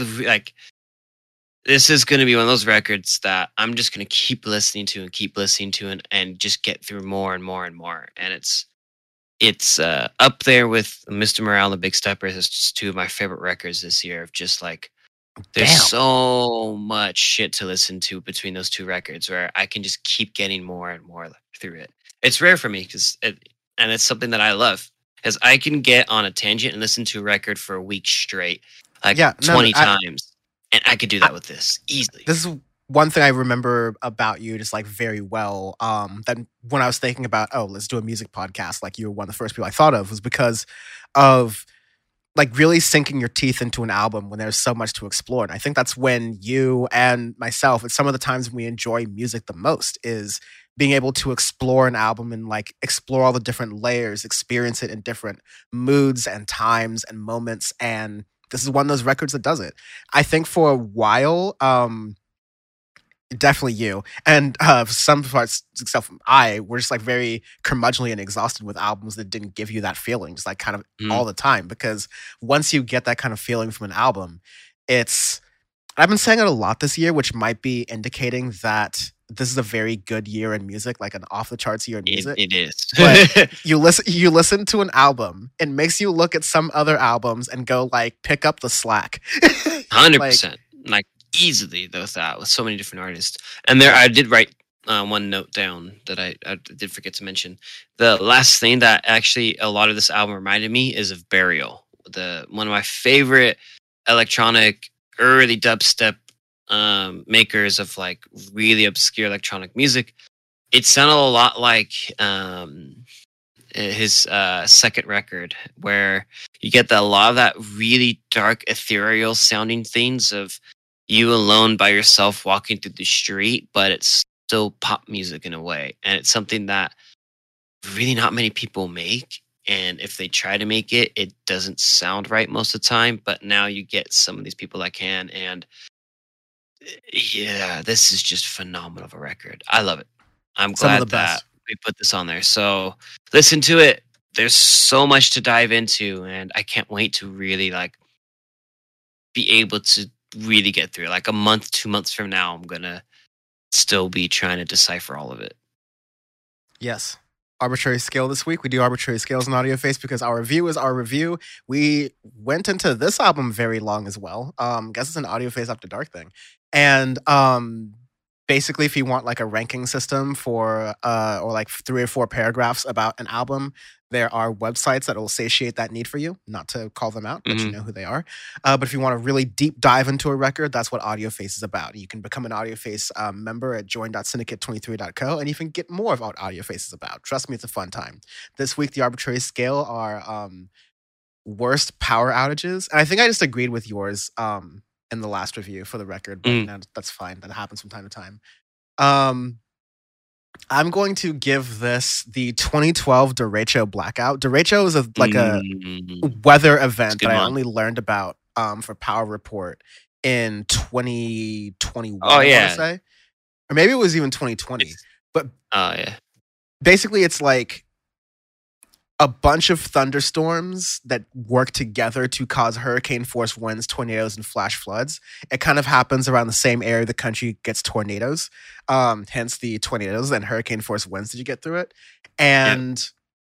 this is going to be one of those records that I'm just going to keep listening to and just get through more and more and more. And it's up there with Mr. Morale and Big Steppers. It's just two of my favorite records this year. Of just like, there's so much shit to listen to between those two records, where I can just keep getting more and more through it. It's rare for me and it's something that I love, because I can get on a tangent and listen to a record for a week straight, 20 times. And I could do that with this easily. This is one thing I remember about you just like very well. That when I was thinking about, let's do a music podcast, like you were one of the first people I thought of, was because of like really sinking your teeth into an album when there's so much to explore. And I think that's when you and myself, at some of the times when we enjoy music the most, is being able to explore an album and like explore all the different layers, experience it in different moods and times and moments. And this is one of those records that does it. I think for a while, definitely you and some parts, except we're just like very curmudgeonly and exhausted with albums that didn't give you that feeling, just like kind of all the time. Because once you get that kind of feeling from an album, I've been saying it a lot this year, which might be indicating that this is a very good year in music, like an off the charts year in music. It is. But you listen to an album, it makes you look at some other albums and go like, pick up the slack. 100%. Like easily with so many different artists. And I did write one note down that I did forget to mention. The last thing that actually a lot of this album reminded me is of Burial, one of my favorite electronic early dubstep makers of like really obscure electronic music. It sounded a lot like his second record, where you get a lot of that really dark, ethereal sounding things of you alone by yourself walking through the street, but it's still pop music in a way. And it's something that really not many people make. And if they try to make it, it doesn't sound right most of the time. But now you get some of these people that can. And yeah, this is just phenomenal of a record. I love it. I'm glad that we put this on there. So listen to it. There's so much to dive into, and I can't wait to really like be able to really get through it. Like a month, 2 months from now, I'm gonna still be trying to decipher all of it. Yes. Arbitrary Scale this week. We do Arbitrary Scales in Audio Face because our review is our review. We went into this album very long as well. Guess it's an Audio Face After Dark thing. And basically, if you want like a ranking system for or like 3 or 4 paragraphs about an album, there are websites that will satiate that need for you. Not to call them out, but you know who they are. But if you want to really deep dive into a record, that's what Audio Face is about. You can become an Audio Face member at join.syndicate23.co, and you can get more of what Audio Face is about. Trust me, it's a fun time. This week, the Arbitrary Scale are worst power outages. And I think I just agreed with yours in the last review for the record, but that's fine. That happens from time to time. I'm going to give this the 2012 Derecho Blackout. Derecho is a weather event that I only learned about for Power Report in 2021, I want to say. Or maybe it was even 2020. But basically it's like a bunch of thunderstorms that work together to cause hurricane force winds, tornadoes, and flash floods. It kind of happens around the same area the country gets tornadoes, hence the tornadoes and hurricane force winds that you get through it. And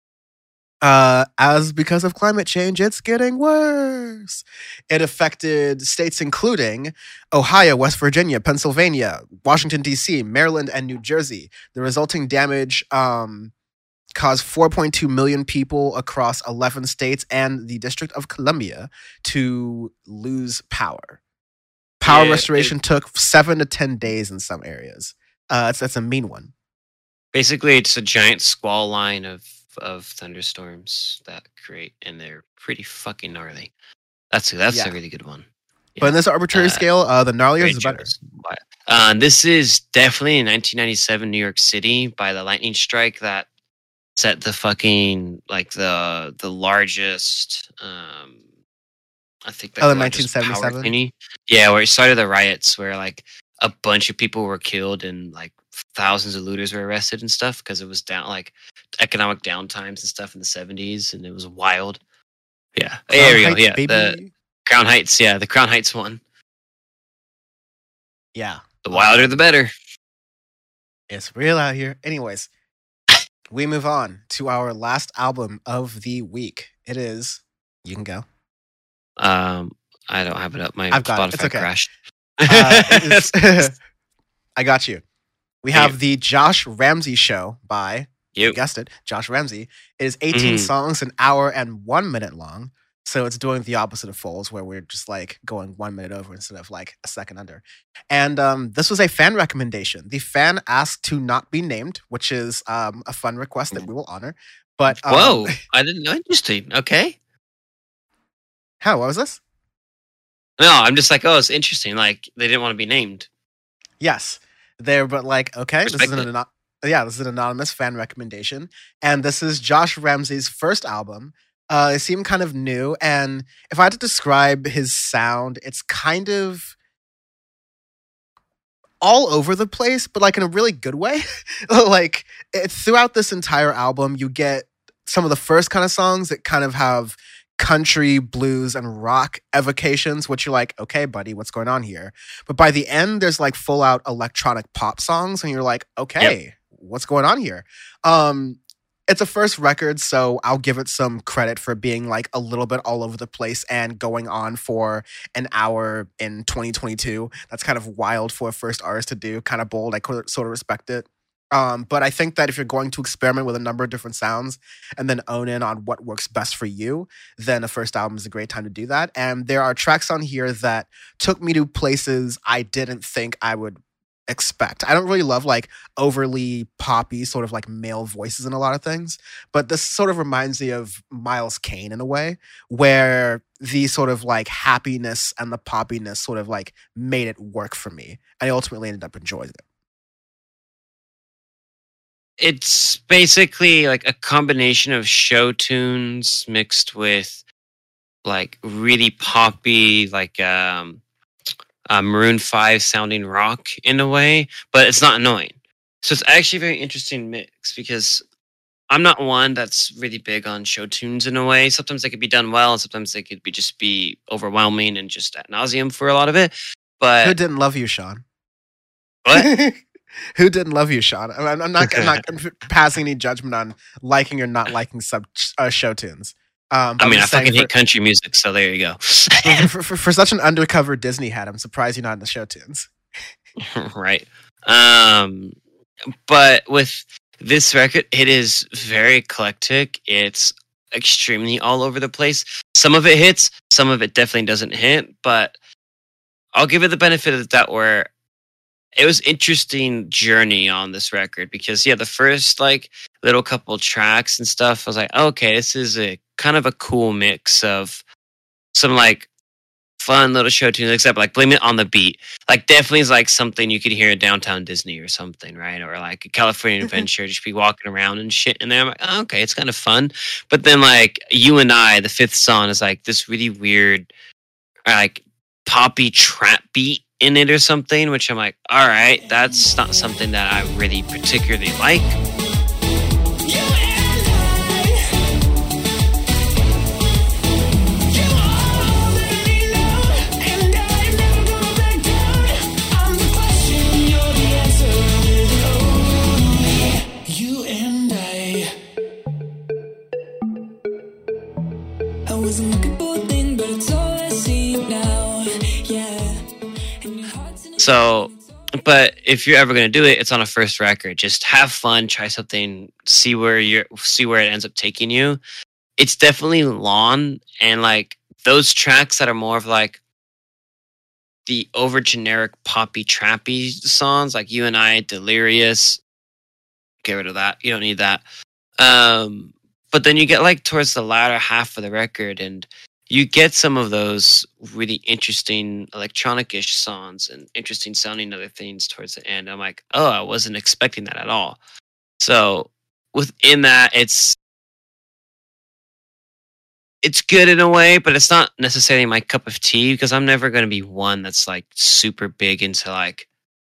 as because of climate change, it's getting worse. It affected states including Ohio, West Virginia, Pennsylvania, Washington, D.C., Maryland, and New Jersey. The resulting damage caused 4.2 million people across 11 states and the District of Columbia to lose power. Power restoration took 7 to 10 days in some areas. That's a mean one. Basically, it's a giant squall line of thunderstorms that create, and they're pretty fucking gnarly. That's a really good one. Yeah. But in this arbitrary scale, the gnarlier is better. This is definitely in 1997 New York City by the lightning strike that set the fucking like the largest I think the 1977. Yeah, where it started the riots where like a bunch of people were killed and like thousands of looters were arrested and stuff because it was down like economic downtimes and stuff in the 70s and it was wild. Yeah. There we go. Yeah. Baby. The Crown Heights, the Crown Heights one. Yeah. The wilder the better. It's real out here. Anyways, we move on to our last album of the week. It is you can go. I don't have it up. My I've got Spotify it. It's okay. crashed. I got you. We have the Josh Ramsey Show by, you guessed it, Josh Ramsey. It is 18 songs, an hour and 1 minute long. So it's doing the opposite of Foles, where we're just like going 1 minute over instead of like a second under. And this was a fan recommendation. The fan asked to not be named, which is a fun request that we will honor. But whoa, I didn't know. Interesting. Okay. How? What was this? No, I'm just like, oh, it's interesting. Like they didn't want to be named. Yes, but like, okay, this is an anonymous fan recommendation, and this is Josh Ramsey's first album. It seemed kind of new, and if I had to describe his sound, it's kind of all over the place, but like in a really good way. Like throughout this entire album, you get some of the first kind of songs that kind of have country, blues, and rock evocations, which you're like, okay, buddy, what's going on here? But by the end, there's like full out electronic pop songs, and you're like, okay, what's going on here? It's a first record, so I'll give it some credit for being like a little bit all over the place and going on for an hour in 2022. That's kind of wild for a first artist to do, kind of bold. I sort of respect it. But I think that if you're going to experiment with a number of different sounds and then own in on what works best for you, then a first album is a great time to do that. And there are tracks on here that took me to places I didn't think I would expect. I don't really love like overly poppy sort of like male voices in a lot of things, but this sort of reminds me of Miles Kane in a way, where the sort of like happiness and the poppiness sort of like made it work for me. I ultimately ended up enjoying it. It's basically like a combination of show tunes mixed with like really poppy, like Maroon 5 sounding rock in a way, but it's not annoying. So it's actually a very interesting mix because I'm not one that's really big on show tunes in a way. Sometimes they could be done well, and sometimes they could just be overwhelming and just ad nauseum for a lot of it. But who didn't love you, Sean? What? Who didn't love you, Sean? I'm not passing any judgment on liking or not liking show tunes. I mean, I fucking hate country music, so there you go. for such an undercover Disney hat, I'm surprised you're not in the show tunes. Right. But with this record, it is very eclectic. It's extremely all over the place. Some of it hits, some of it definitely doesn't hit, but I'll give it the benefit of the doubt where it was interesting journey on this record because the first like little couple tracks and stuff, I was like, okay, this is a kind of a cool mix of some like fun little show tunes, except like Blame It on the Beat. Like definitely is like something you could hear in Downtown Disney or something, right? Or like a California Adventure, just be walking around and shit. And then I'm like, okay, it's kind of fun. But then like You and I, the fifth song, is like this really weird, like poppy trap beat in it or something, which I'm like, all right, that's not something that I really particularly like. I wasn't looking for a thing, but it's all I see now. Yeah. And your heart's in a So, but if you're ever going to do it, it's on a first record. Just have fun, try something, see where it ends up taking you. It's definitely long, and like those tracks that are more of like the over generic poppy trappy songs, like You and I, Delirious. Get rid of that. You don't need that. But then you get like towards the latter half of the record, and you get some of those really interesting electronic-ish songs and interesting sounding other things towards the end. I'm like, oh, I wasn't expecting that at all. So within that, it's good in a way, but it's not necessarily my cup of tea, because I'm never going to be one that's like super big into like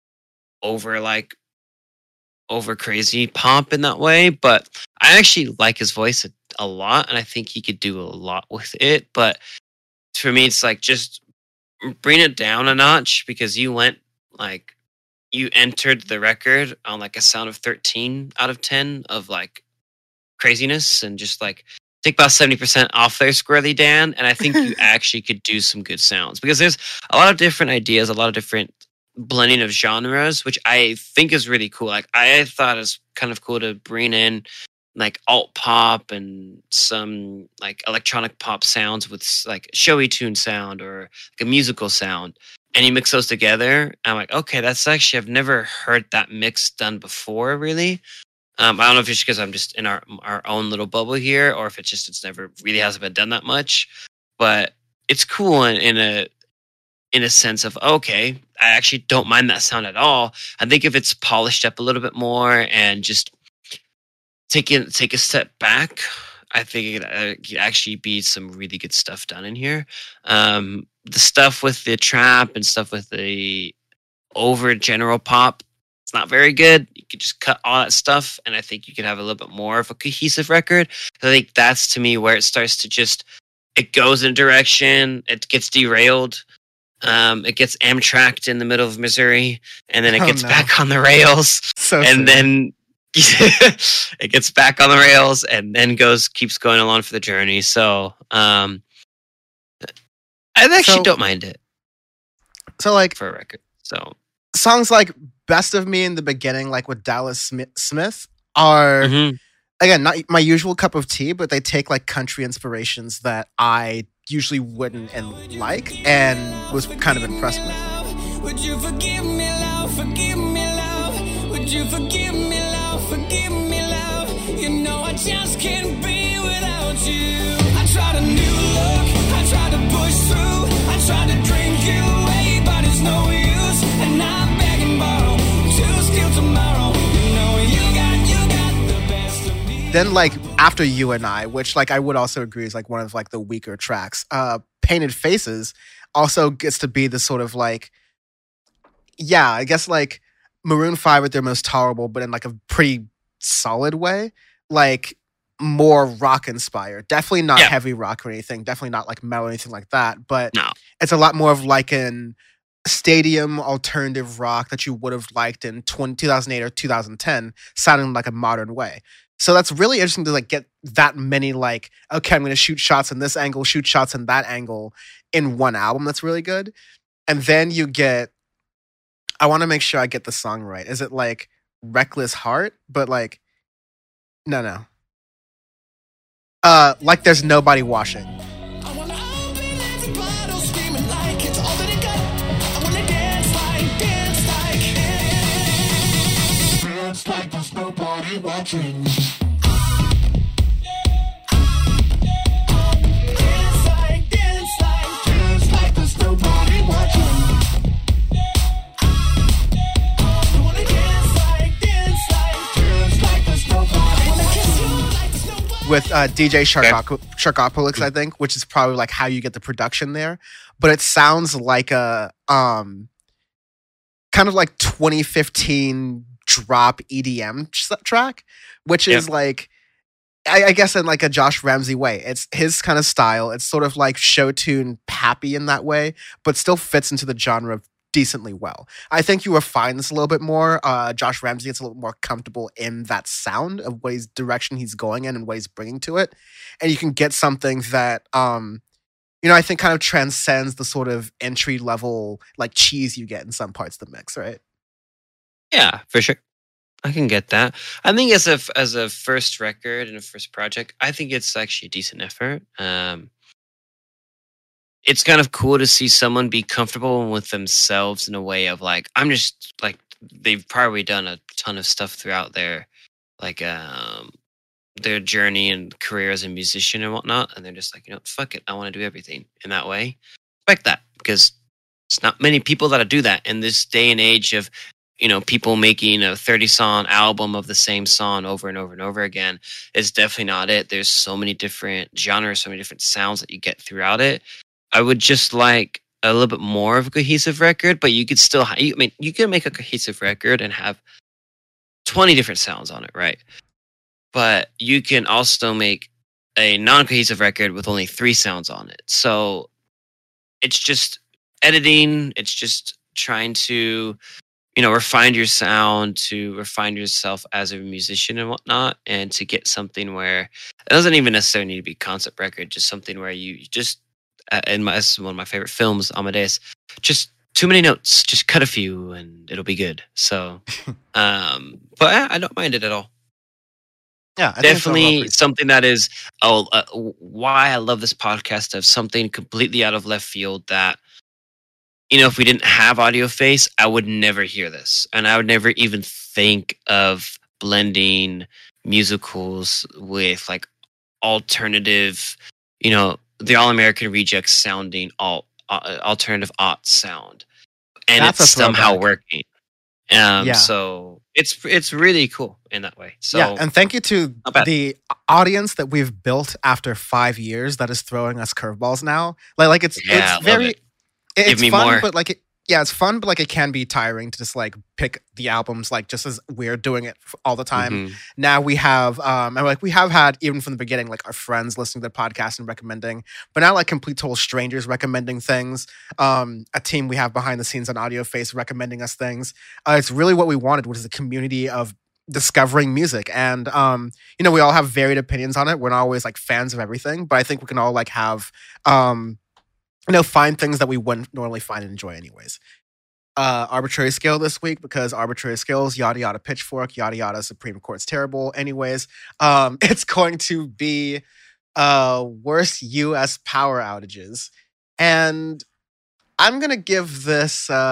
over crazy pop in that way. But I actually like his voice a lot, and I think he could do a lot with it. But for me, it's like just bring it down a notch, because you entered the record on like a sound of 13 out of 10 of like craziness, and just like take about 70% off there, Squirrely Dan, and I think you actually could do some good sounds, because there's a lot of different ideas, a lot of different blending of genres, which I think is really cool. Like I thought it was kind of cool to bring in like alt pop and some like electronic pop sounds with like showy tune sound or like a musical sound, and you mix those together. I'm like, okay, that's actually, I've never heard that mix done before, really. I don't know if it's because I'm just in our own little bubble here, or if it's never really hasn't been done that much. But it's cool in a sense of, okay, I actually don't mind that sound at all. I think if it's polished up a little bit more and just take a step back, I think it could actually be some really good stuff done in here. The stuff with the trap and stuff with the over general pop, it's not very good. You could just cut all that stuff, and I think you could have a little bit more of a cohesive record. I think that's, to me, where it starts to just, it goes in a direction, it gets derailed, it gets Amtrak'd in the middle of Missouri, and then it gets back on the rails, then it gets back on the rails, and then keeps going along for the journey. So I actually don't mind it. So like for a record, so songs like Best of Me in the beginning, like with Dallas Smith, are again not my usual cup of tea, but they take like country inspirations that I usually wouldn't and like, and was kind of impressed with. Would you forgive me, love? Forgive me, love. Would you forgive me, love? Forgive me, love. You know I just can't be without you. I tried a new look, I tried to push through, I tried to drink you away, but it's no use. And I'm begging borrow to steal tomorrow. You know you got the best of me. Then like after You and I, which like I would also agree is like one of like the weaker tracks, Painted Faces also gets to be the sort of like, yeah, I guess like Maroon 5 at their most tolerable, but in like a pretty solid way, like more rock inspired. Definitely not heavy rock or anything. Definitely not like metal or anything like that. But it's a lot more of like an stadium alternative rock that you would have liked in 2008 or 2010, sounding like a modern way. So that's really interesting to like get that many like, okay, I'm going to shoot shots in this angle, shoot shots in that angle in one album. That's really good. And then you get, I want to make sure I get the song right. Is it like Reckless Heart? But like, no. Like There's Nobody Watching. I wanna open that bottle, screaming like it's all that it got. I wanna dance like there's nobody watching. Dance like there's nobody watching. I wanna dance like there's nobody watching. With DJ Sharkopoulos, I think, which is probably like how you get the production there. But it sounds like a kind of like 2015 drop EDM track, which is like, I guess in like a Josh Ramsey way. It's his kind of style. It's sort of like show tune pappy in that way, but still fits into the genre of decently well. I think you refine this a little bit more. Josh Ramsey gets a little more comfortable in that sound of what direction he's going in and what he's bringing to it. And you can get something that, I think kind of transcends the sort of entry level like cheese you get in some parts of the mix, right? Yeah, for sure. I can get that. I think as a first record and a first project, I think it's actually a decent effort. It's kind of cool to see someone be comfortable with themselves in a way of like, I'm just like, they've probably done a ton of stuff throughout their like their journey and career as a musician and whatnot, and they're just like, fuck it, I want to do everything in that way. Respect that, because it's not many people that do that in this day and age of people making a 30-song album of the same song over and over and over again. It's definitely not it. There's so many different genres, so many different sounds that you get throughout it. I would just like a little bit more of a cohesive record, but you could still, you can make a cohesive record and have 20 different sounds on it, right? But you can also make a non-cohesive record with only 3 sounds on it. So it's just editing. It's just trying to refine your sound, to refine yourself as a musician and whatnot, and to get something where it doesn't even necessarily need to be a concept record, just something where you just, this is one of my favorite films, Amadeus, just too many notes, just cut a few and it'll be good. So, but I don't mind it at all. Yeah, definitely something that is why I love this podcast, of something completely out of left field that, if we didn't have Audio Face, I would never hear this. And I would never even think of blending musicals with like alternative, the All-American Rejects sounding alternative aught sound. And That's it's somehow working. Yeah. So it's really cool in that way. So yeah, and thank you to the audience that we've built after 5 years that is throwing us curveballs now. Like it's very... It's fun, more. But like, it's fun, but like it can be tiring to just like pick the albums, like just as we're doing it all the time. Mm-hmm. Now we have, and like we have had even from the beginning, like our friends listening to the podcast and recommending, but now like complete total strangers recommending things. A team we have behind the scenes on Audio Face recommending us things. It's really what we wanted, which is a community of discovering music, and we all have varied opinions on it. We're not always like fans of everything, but I think we can all like have find things that we wouldn't normally find and enjoy anyways. Arbitrary Scale this week, because Arbitrary Scale's yada yada pitchfork, yada yada Supreme Court's terrible. Anyways, it's going to be worst US power outages. And I'm going to give this... You've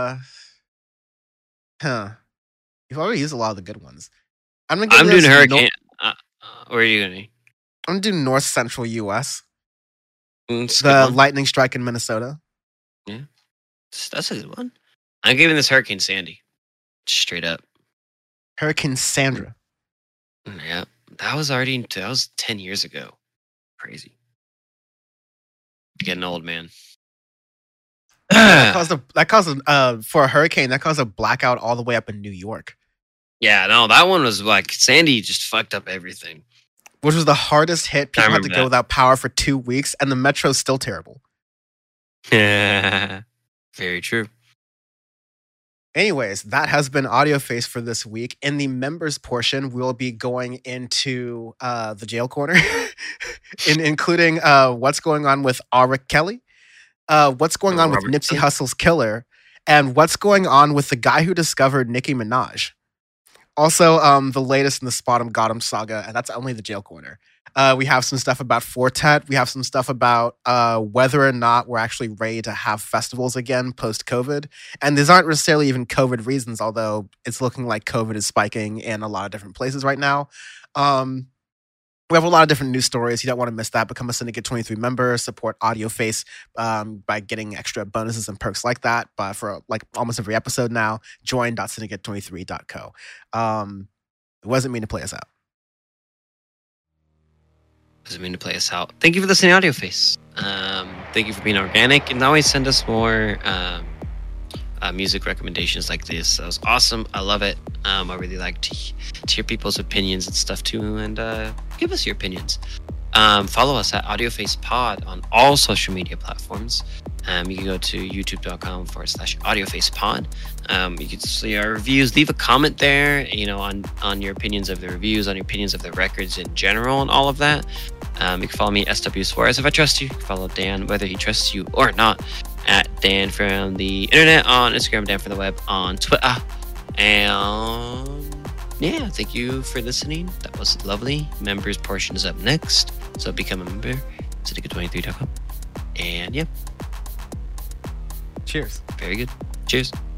already used a lot of the good ones. I'm doing Hurricane. Where are you going to be? I'm going to do North Central US. The lightning strike in Minnesota. Yeah, that's a good one. I'm giving this Hurricane Sandy, straight up. Hurricane Sandra. Yeah, that was 10 years ago. Crazy. Getting old, man. that caused for a hurricane, that caused a blackout all the way up in New York. Yeah, no, that one was like Sandy just fucked up everything. Which was the hardest hit. People had to go without power for 2 weeks, and the metro's still terrible. Yeah, very true. Anyways, that has been Audio Face for this week. In the members portion, we'll be going into the jail corner, including what's going on with R. Kelly, what's going on with Nipsey Hussle's killer, and what's going on with the guy who discovered Nicki Minaj. Also, the latest in the Spot'em Gotham saga, and that's only the jail corner. We have some stuff about Fortet. We have some stuff about whether or not we're actually ready to have festivals again post-COVID. And these aren't necessarily even COVID reasons, although it's looking like COVID is spiking in a lot of different places right now. We have a lot of different news stories. You don't want to miss that. Become a Syndicate 23 member. Support Audio Face by getting extra bonuses and perks like that. But for like almost every episode now, join.syndicate23.co. It wasn't mean to play us out. Doesn't mean to play us out. Thank you for listening to Audio Face. Thank you for being organic, and always send us more music recommendations like this. That was awesome. I love it. I really like to hear people's opinions and stuff too, and give us your opinions. Follow us at AudioFace Pod on all social media platforms. You can go to youtube.com/AudioFacePod. You can see our reviews. Leave a comment there, on your opinions of the reviews, on your opinions of the records in general, and all of that. You can follow me, SW Suarez, if I trust you. You can follow Dan, whether he trusts you or not, at Dan from the internet on Instagram, Dan from the web on Twitter. And yeah, thank you for listening. That was lovely. Members portion is up next, so become a member. Syndicate23.com. And yeah. Cheers. Very good. Cheers.